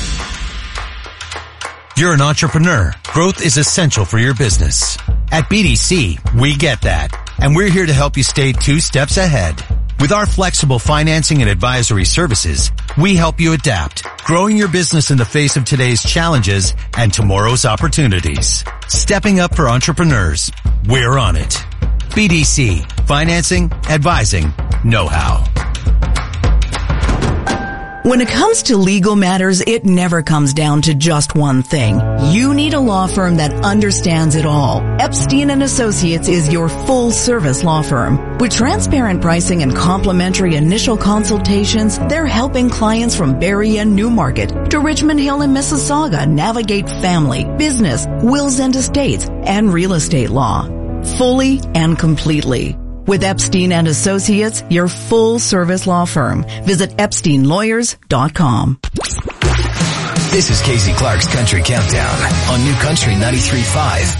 You're an entrepreneur. Growth is essential for your business. At B D C, we get that. And we're here to help you stay two steps ahead. With our flexible financing and advisory services, we help you adapt, growing your business in the face of today's challenges and tomorrow's opportunities. Stepping up for entrepreneurs. We're on it. B D C. Financing, advising, know-how. When it comes to legal matters, it never comes down to just one thing. You need a law firm that understands it all. Epstein and Associates is your full-service law firm. With transparent pricing and complimentary initial consultations, they're helping clients from Barrie and Newmarket to Richmond Hill and Mississauga navigate family, business, wills and estates, and real estate law. Fully and completely. With Epstein and Associates, your full-service law firm. Visit epstein lawyers dot com. This is Casey Clark's Country Countdown on New Country ninety-three point five.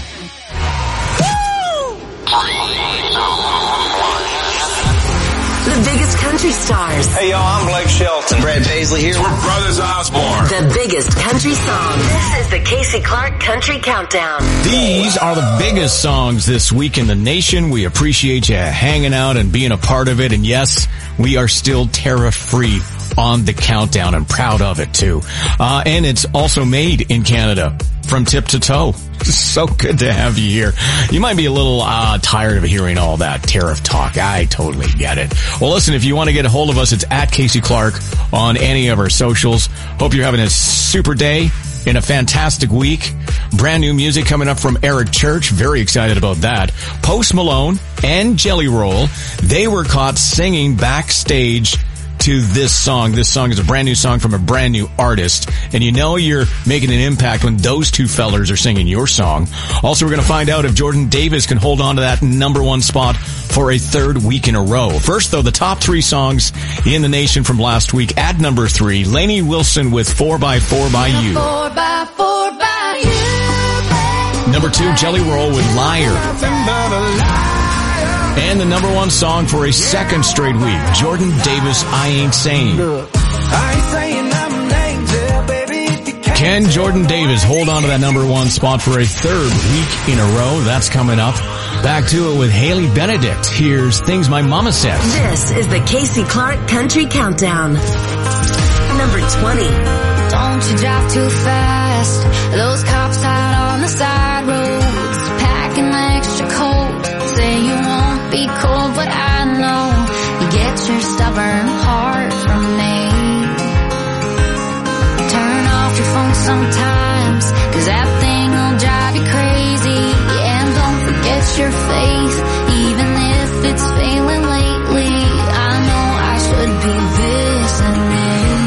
The biggest country stars. Hey, y'all, I'm Blake Shelton. Brad Paisley here. We're Brothers Osborne. The biggest country songs. This is the Casey Clark Country Countdown. These are the biggest songs this week in the nation. We appreciate you hanging out and being a part of it. And yes, we are still tariff-free on the countdown and proud of it too. Uh, and it's also made in Canada from tip to toe. So good to have you here. You might be a little uh tired of hearing all that tariff talk. I totally get it. Well, listen, if you want to get a hold of us, it's at Casey Clark on any of our socials. Hope you're having a super day and a fantastic week. Brand new music coming up from Eric Church. Very excited about that. Post Malone and Jelly Roll, they were caught singing backstage to this song. This song is a brand new song from a brand new artist, and you know you're making an impact when those two fellers are singing your song. Also, we're going to find out if Jordan Davis can hold on to that number one spot for a third week in a row. First, though, the top three songs in the nation from last week. At number three, Lainey Wilson with four by four by You. Four by four by you. Number two, Jelly Roll with Liar. And the number one song for a second straight week, Jordan Davis, I Ain't Saying. Can Jordan Davis hold on to that number one spot for a third week in a row? That's coming up. Back to it with Haley Benedict. Here's Things My Mama Says. This is the Casey Clark Country Countdown. Number twenty. Don't you drive too fast. Those cops out on the side roads, packing extra coat. Say you won't be cold, but I know you get your stubborn heart from me. Turn off your phone sometimes, cause that thing will drive you crazy. Yeah, and don't forget your faith, even if it's failing lately. I know I should be listening,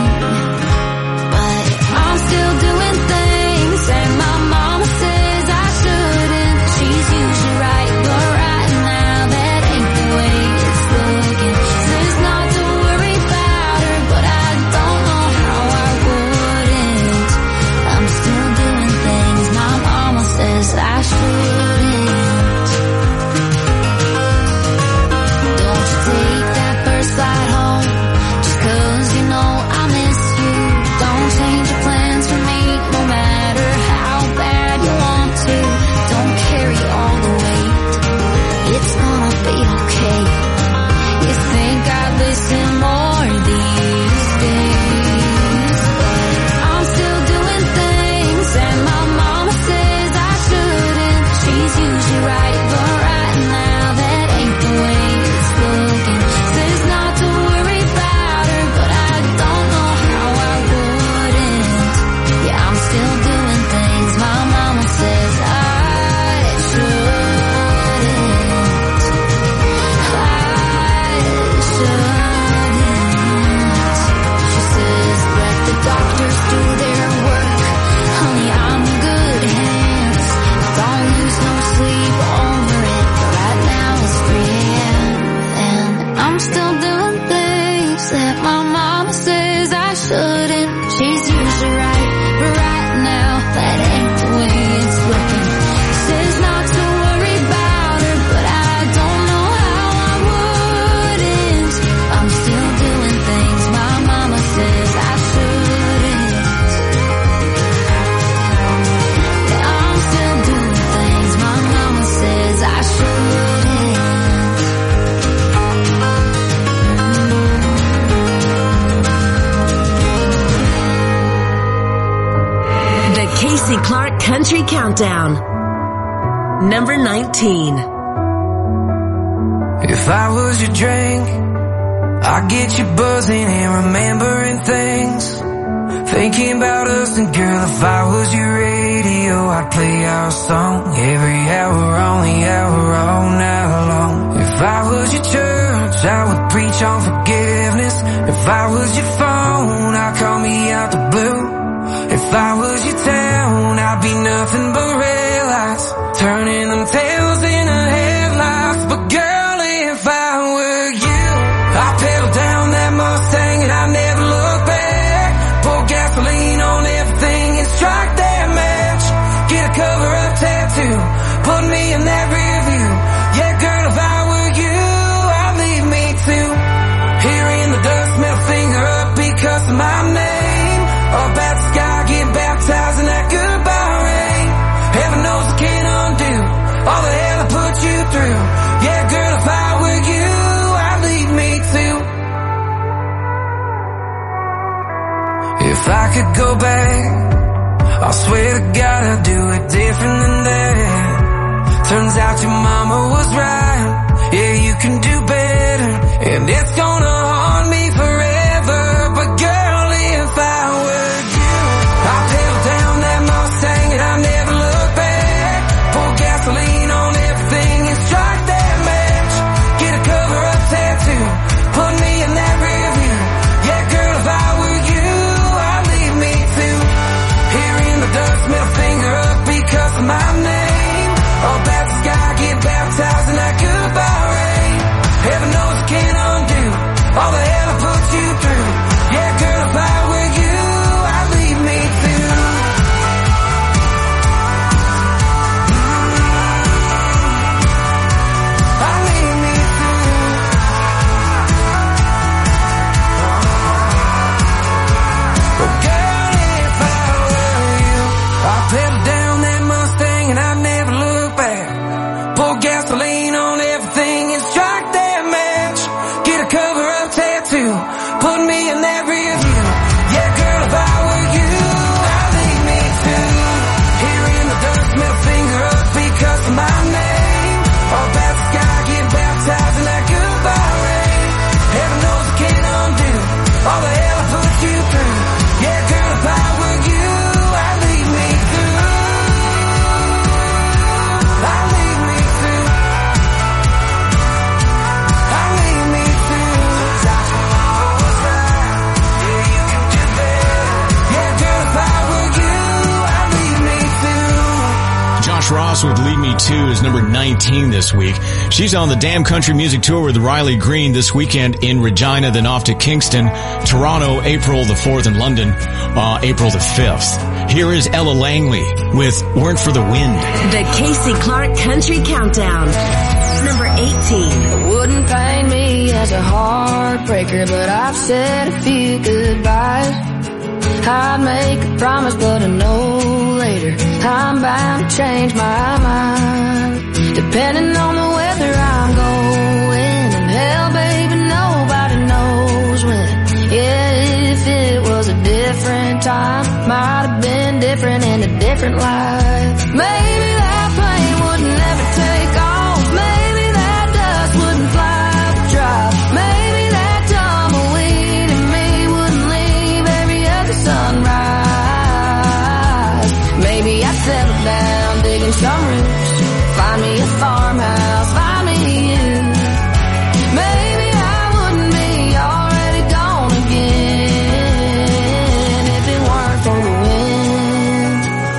but I'm still doing things, and my mama says I shouldn't. She's usually right, but right now that ain't the way it's looking. Says not to worry about her, but I don't know how I wouldn't. I'm still doing things my mama says I shouldn't. Don't you take that first flight home, just cause you know I miss you. Don't change your plans for me, no matter how bad you want to. Don't carry all the weight, it's gonna be okay. You think I'd listen more these days, but I'm still doing things, and my mama says I shouldn't. She's usually Country Countdown. Number nineteen. If I was your drink, I'd get you buzzing and remembering things. Thinking about us, and girl, if I was your radio, I'd play our song every hour on the hour all night long. If I was your church, I would preach on forgiveness. If I was your phone, I'd call me out the blue. If I was your town, I'd be nothing but red lights, turning them tails into headlights. But girl, if I were you, I'd pedal down that Mustang and I'd never look back. Pour gasoline on everything and strike that match. Get a cover-up tattoo, put me in that rear view. Yeah, girl, if I were you, I'd leave me too. Here in the dust, middle finger up because of my name. Up at the sky, get baptized in that goodbye rain. Heaven knows I can't undo all the hell I put you through. Yeah, girl, if I were you, I'd leave me too. If I could go back, I swear to God I'd do it different than that. Turns out your mama was right. Yeah, you can do better, and it's gonna haunt me forever. But girl, if I were you, I'd pedal down that Mustang and I'd never look back. Pour gasoline on everything and strike that match. Get a cover-up tattoo, put me in that rear view. Yeah, girl, if I were you, I'd leave me too. Here in the dust, middle finger up because of my name. Up at the sky, get baptized in that goodbye rain. Heaven knows I can't undo all the hell I put you through. Yeah, girl, if I were you, I'd leave me too. I'd leave me too. But girl, if I were you, I'd pedal down that Mustang and I'd never look back. Pour gasoline on everything and strike that match. Get a cover-up tattoo, put me in that rear view. Yeah, girl, if I were you, I'd leave me too. Here in the dust, middle finger up because of my name. Up at the sky, get baptized in that goodbye rain. Heaven knows I can't undo all the hell I put you through. Yeah, girl, if I were you, I'd leave me too. I'd leave me too. I'd leave me too. Yeah, you can do better. Yeah, girl, if I were you, I'd leave me too. Josh Ross with Lead Me To is number nineteen this week. She's on the Damn Country Music Tour with Riley Green this weekend in Regina, then off to Kingston, Toronto, April the fourth, and London, uh, April the fifth. Here is Ella Langley with Weren't for the Wind. The Casey Clark Country Countdown. Number eighteen. Wouldn't paint me as a heartbreaker, but I've said a few goodbyes. I'd make a promise, but I know later I'm bound to change my mind. Depending on the weather I'm going, and hell, baby, nobody knows when. Yeah, if it was a different time, might have been different in a different life. Maybe that plane wouldn't ever take off. Maybe that dust wouldn't fly up the drive. Maybe that tumbleweed in me wouldn't leave every other sunrise. Maybe I'd settle down, digging some roots, find me a farmhouse, find me you. Maybe I wouldn't be already gone again if it weren't for the wind.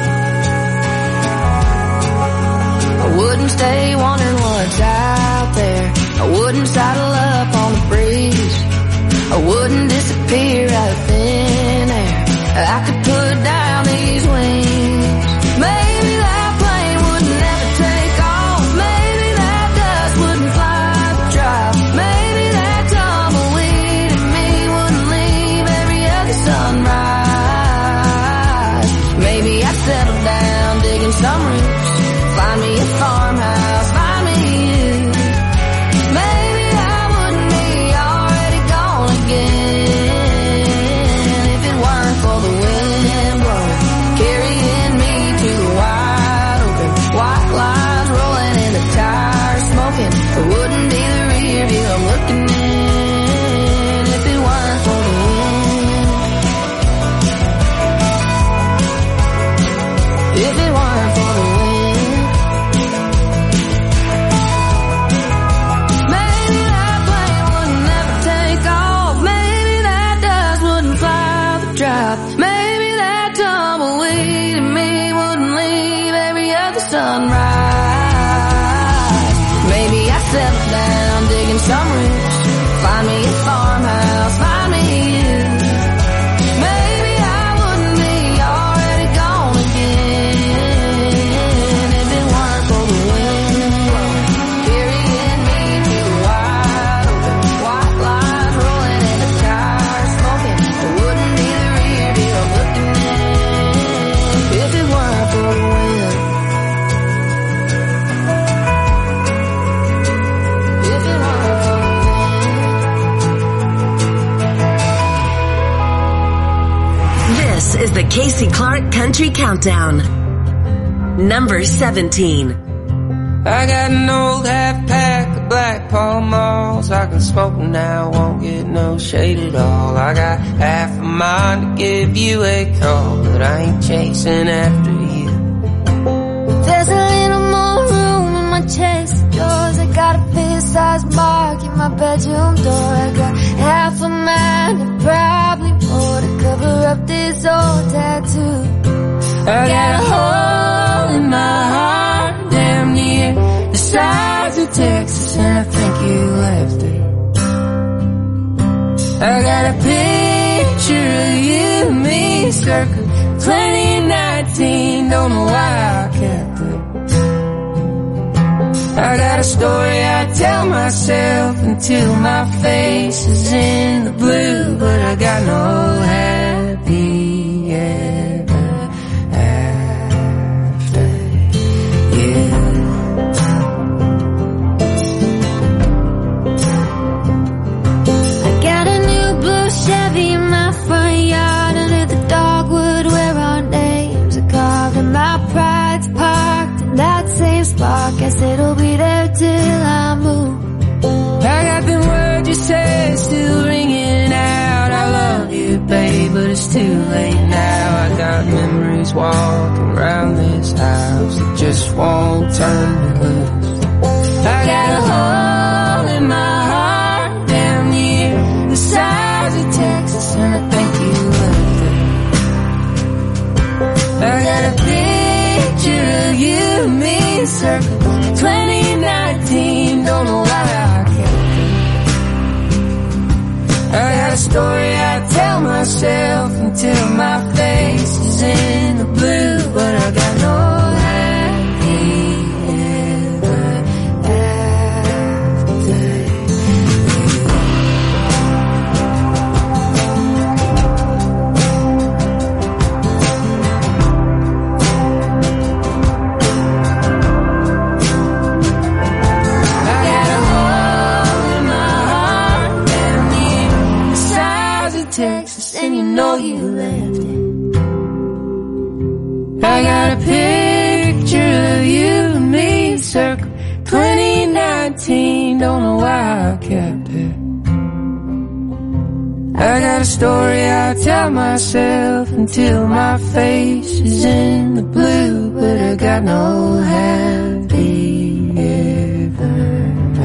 I wouldn't stay wondering what's out there. I wouldn't saddle up on the breeze. I wouldn't disappear out of thin air. I could put down these wings. Maybe that plane wouldn't ever take off. Maybe that dust wouldn't fly up the drive. Maybe that tumbleweed in me wouldn't leave every other sunrise. Maybe I'd settle down, digging some roots, find me a farmhouse, find me you. Maybe I wouldn't be already gone again if it weren't for the wind blowing. settle down, digging some roots. Find me a farmhouse, find me you. Maybe I wouldn't be already gone again if it weren't for the wind carrying me to the wide open. White lines rolling and the tires smoking. It wouldn't be the rear view I'm looking at if it weren't for the wind. This is the Casey Clark Country Countdown. Number seventeen. I got an old half pack of Black Pall Malls. I can smoke now, won't get no shade at all. I got half a mind to give you a call, but I ain't chasing after you. There's a little more room in my chest of doors. I got a fist-sized mark in my bedroom door. I got half a mind and probably more to cover up this old tattoo. I got a hole in my heart, damn near the size of Texas, and I think you left it. I got a picture of you and me circa twenty nineteen, don't know why I kept it. I got a story I tell myself until my face is in the blue, but I got no happy ever after you. I got a new blue Chevy in my front yard under the dogwood where our names are carved, and my pride's parked in that same spot. Guess it'll be there till I move. I got them words you said still ringing out. I love you, babe, but it's too late now. I got memories walking around this house that just won't turn me loose. I got a hole in my heart, damn near the size of Texas, and I think you left it. I got a picture of you and me circa twenty nineteen, don't know why I kept it. I got a story I tell myself until my face is in the blue, but I got no happy ever after Texas, and you know you left it. I got a picture of you and me circa twenty nineteen, don't know why I kept it. I got a story I tell myself until my face is in the blue, but I got no happy ever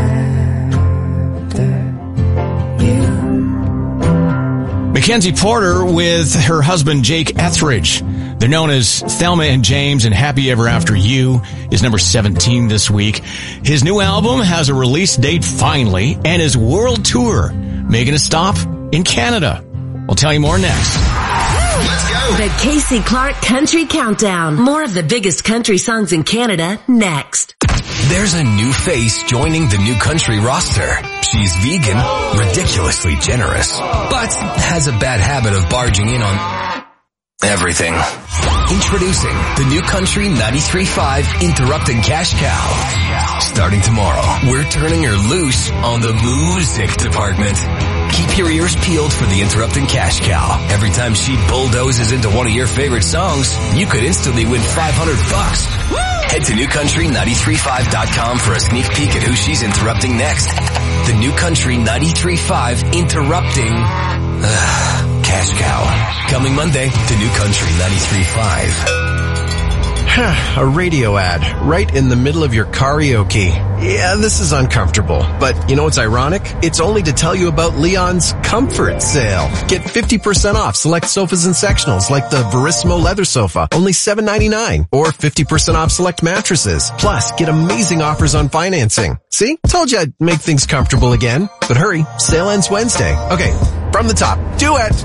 after you. Mackenzie Porter with her husband Jake Etheridge. They're known as Thelma and James, and Happy Ever After You is number seventeen this week. His new album has a release date finally, and his world tour making a stop in Canada. We'll tell you more next. Let's go. The Casey Clark Country Countdown. More of the biggest country songs in Canada next. There's a new face joining the New Country roster. She's vegan, ridiculously generous, but has a bad habit of barging in on everything. Introducing the New Country ninety-three point five Interrupting Cash Cow. Starting tomorrow, we're turning her loose on the music department. Keep your ears peeled for the Interrupting Cash Cow. Every time she bulldozes into one of your favorite songs, you could instantly win five hundred bucks. Head to new country ninety-three point five dot com for a sneak peek at who she's interrupting next. The New Country ninety-three point five Interrupting uh, Cash Cow. Coming Monday to New Country ninety-three point five. A radio ad right in the middle of your karaoke. Yeah, this is uncomfortable, but you know what's ironic? It's only to tell you about Leon's Comfort Sale. Get fifty percent off select sofas and sectionals like the Verissimo leather sofa, only seven ninety-nine, or fifty percent off select mattresses. Plus, get amazing offers on financing. See? Told you I'd make things comfortable again. But hurry, sale ends Wednesday. Okay, from the top, do it!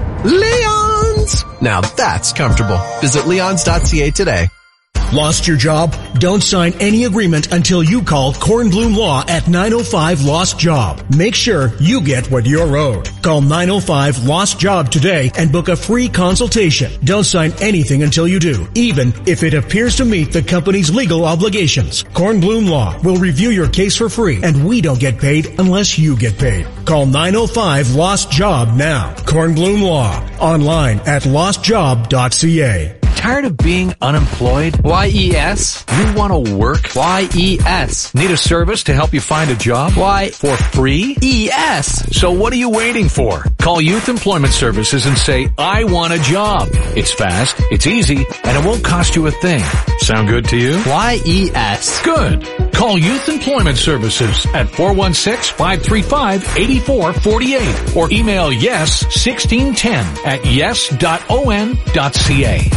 Leon's! Now that's comfortable. Visit leons dot c a today. Lost your job? Don't sign any agreement until you call Kornblum Law at nine oh five Lost Job. Make sure you get what you're owed. Call nine oh five Lost Job today and book a free consultation. Don't sign anything until you do, even if it appears to meet the company's legal obligations. Kornblum Law will review your case for free, and we don't get paid unless you get paid. Call nine oh five Lost Job now. Kornblum Law. Online at lost job dot c a. Tired of being unemployed? Y E S. You want to work? Y E S. Need a service to help you find a job? Why? For free? E S. So what are you waiting for? Call Youth Employment Services and say, I want a job. It's fast, it's easy, and it won't cost you a thing. Sound good to you? Y E S. Good. Call Youth Employment Services at four one six, five three five, eight four four eight or email yes sixteen ten at yes dot o n dot c a.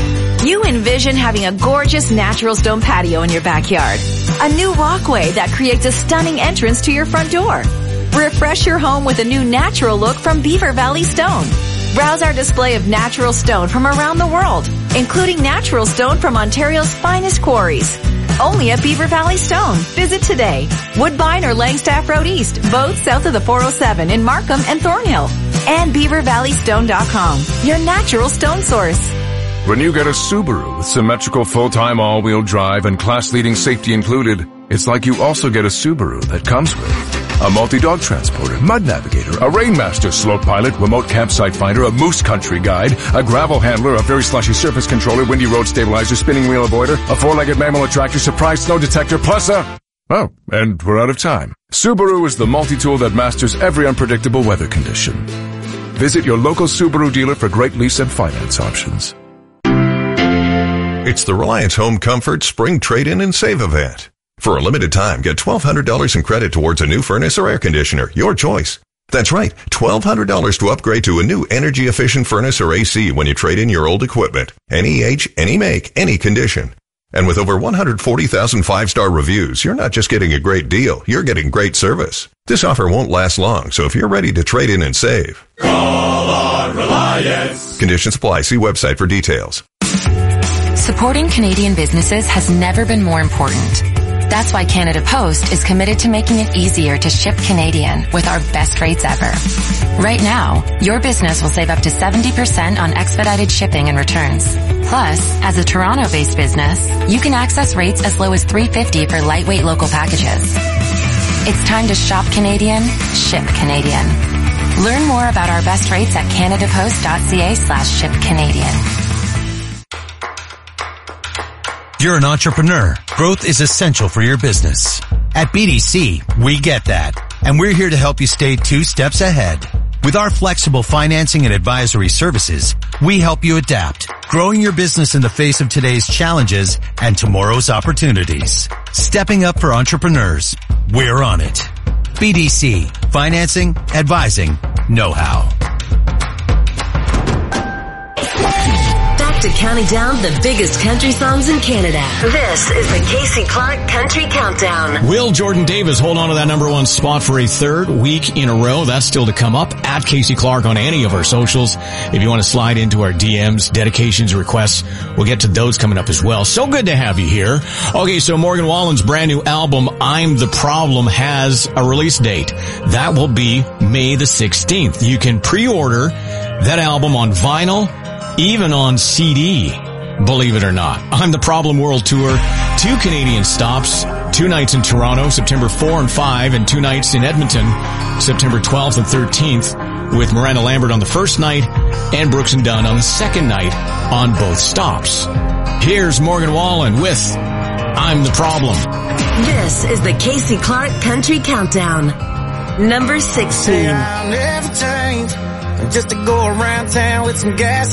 You envision having a gorgeous natural stone patio in your backyard. A new walkway that creates a stunning entrance to your front door. Refresh your home with a new natural look from Beaver Valley Stone. Browse our display of natural stone from around the world, including natural stone from Ontario's finest quarries. Only at Beaver Valley Stone. Visit today. Woodbine or Langstaff Road East, both south of the four oh seven in Markham and Thornhill. And beaver valley stone dot com, your natural stone source. When you get a Subaru with symmetrical full-time all-wheel drive and class-leading safety included, it's like you also get a Subaru that comes with a multi-dog transporter, mud navigator, a Rainmaster slope pilot, remote campsite finder, a moose country guide, a gravel handler, a very slushy surface controller, windy road stabilizer, spinning wheel avoider, a four-legged mammal attractor, surprise snow detector, plus a... Oh, and we're out of time. Subaru is the multi-tool that masters every unpredictable weather condition. Visit your local Subaru dealer for great lease and finance options. It's the Reliance Home Comfort Spring Trade-In and Save event. For a limited time, get twelve hundred dollars in credit towards a new furnace or air conditioner, your choice. That's right, twelve hundred dollars to upgrade to a new energy-efficient furnace or A C when you trade in your old equipment. Any age, any make, any condition. And with over one hundred forty thousand five-star reviews, you're not just getting a great deal, you're getting great service. This offer won't last long, so if you're ready to trade in and save, call on Reliance. Conditions apply. See website for details. Supporting Canadian businesses has never been more important. That's why Canada Post is committed to making it easier to ship Canadian with our best rates ever. Right now, your business will save up to seventy percent on expedited shipping and returns. Plus, as a Toronto-based business, you can access rates as low as three dollars and fifty cents for lightweight local packages. It's time to shop Canadian, ship Canadian. Learn more about our best rates at canadapost.ca slash ship Canadian. You're an entrepreneur. Growth is essential for your business. At B D C, we get that. And we're here to help you stay two steps ahead. With our flexible financing and advisory services, we help you adapt, growing your business in the face of today's challenges and tomorrow's opportunities. Stepping up for entrepreneurs. We're on it. B D C. Financing, advising, know-how. To counting down the biggest country songs in Canada. This is the Casey Clark Country Countdown. Will Jordan Davis hold on to that number one spot for a third week in a row? That's still to come up at Casey Clark on any of our socials. If you want to slide into our D Ms, dedications, requests, we'll get to those coming up as well. So good to have you here. Okay, so Morgan Wallen's brand new album, I'm the Problem, has a release date. That will be May the sixteenth. You can pre-order that album on vinyl, even on C D, believe it or not. I'm the Problem World Tour, two Canadian stops, two nights in Toronto, September fourth and fifth, and two nights in Edmonton, September twelfth and thirteenth, with Miranda Lambert on the first night and Brooks and Dunn on the second night on both stops. Here's Morgan Wallen with I'm the Problem. This is the Casey Clark Country Countdown. Number sixteen. I'll never change, just to go around town with some gas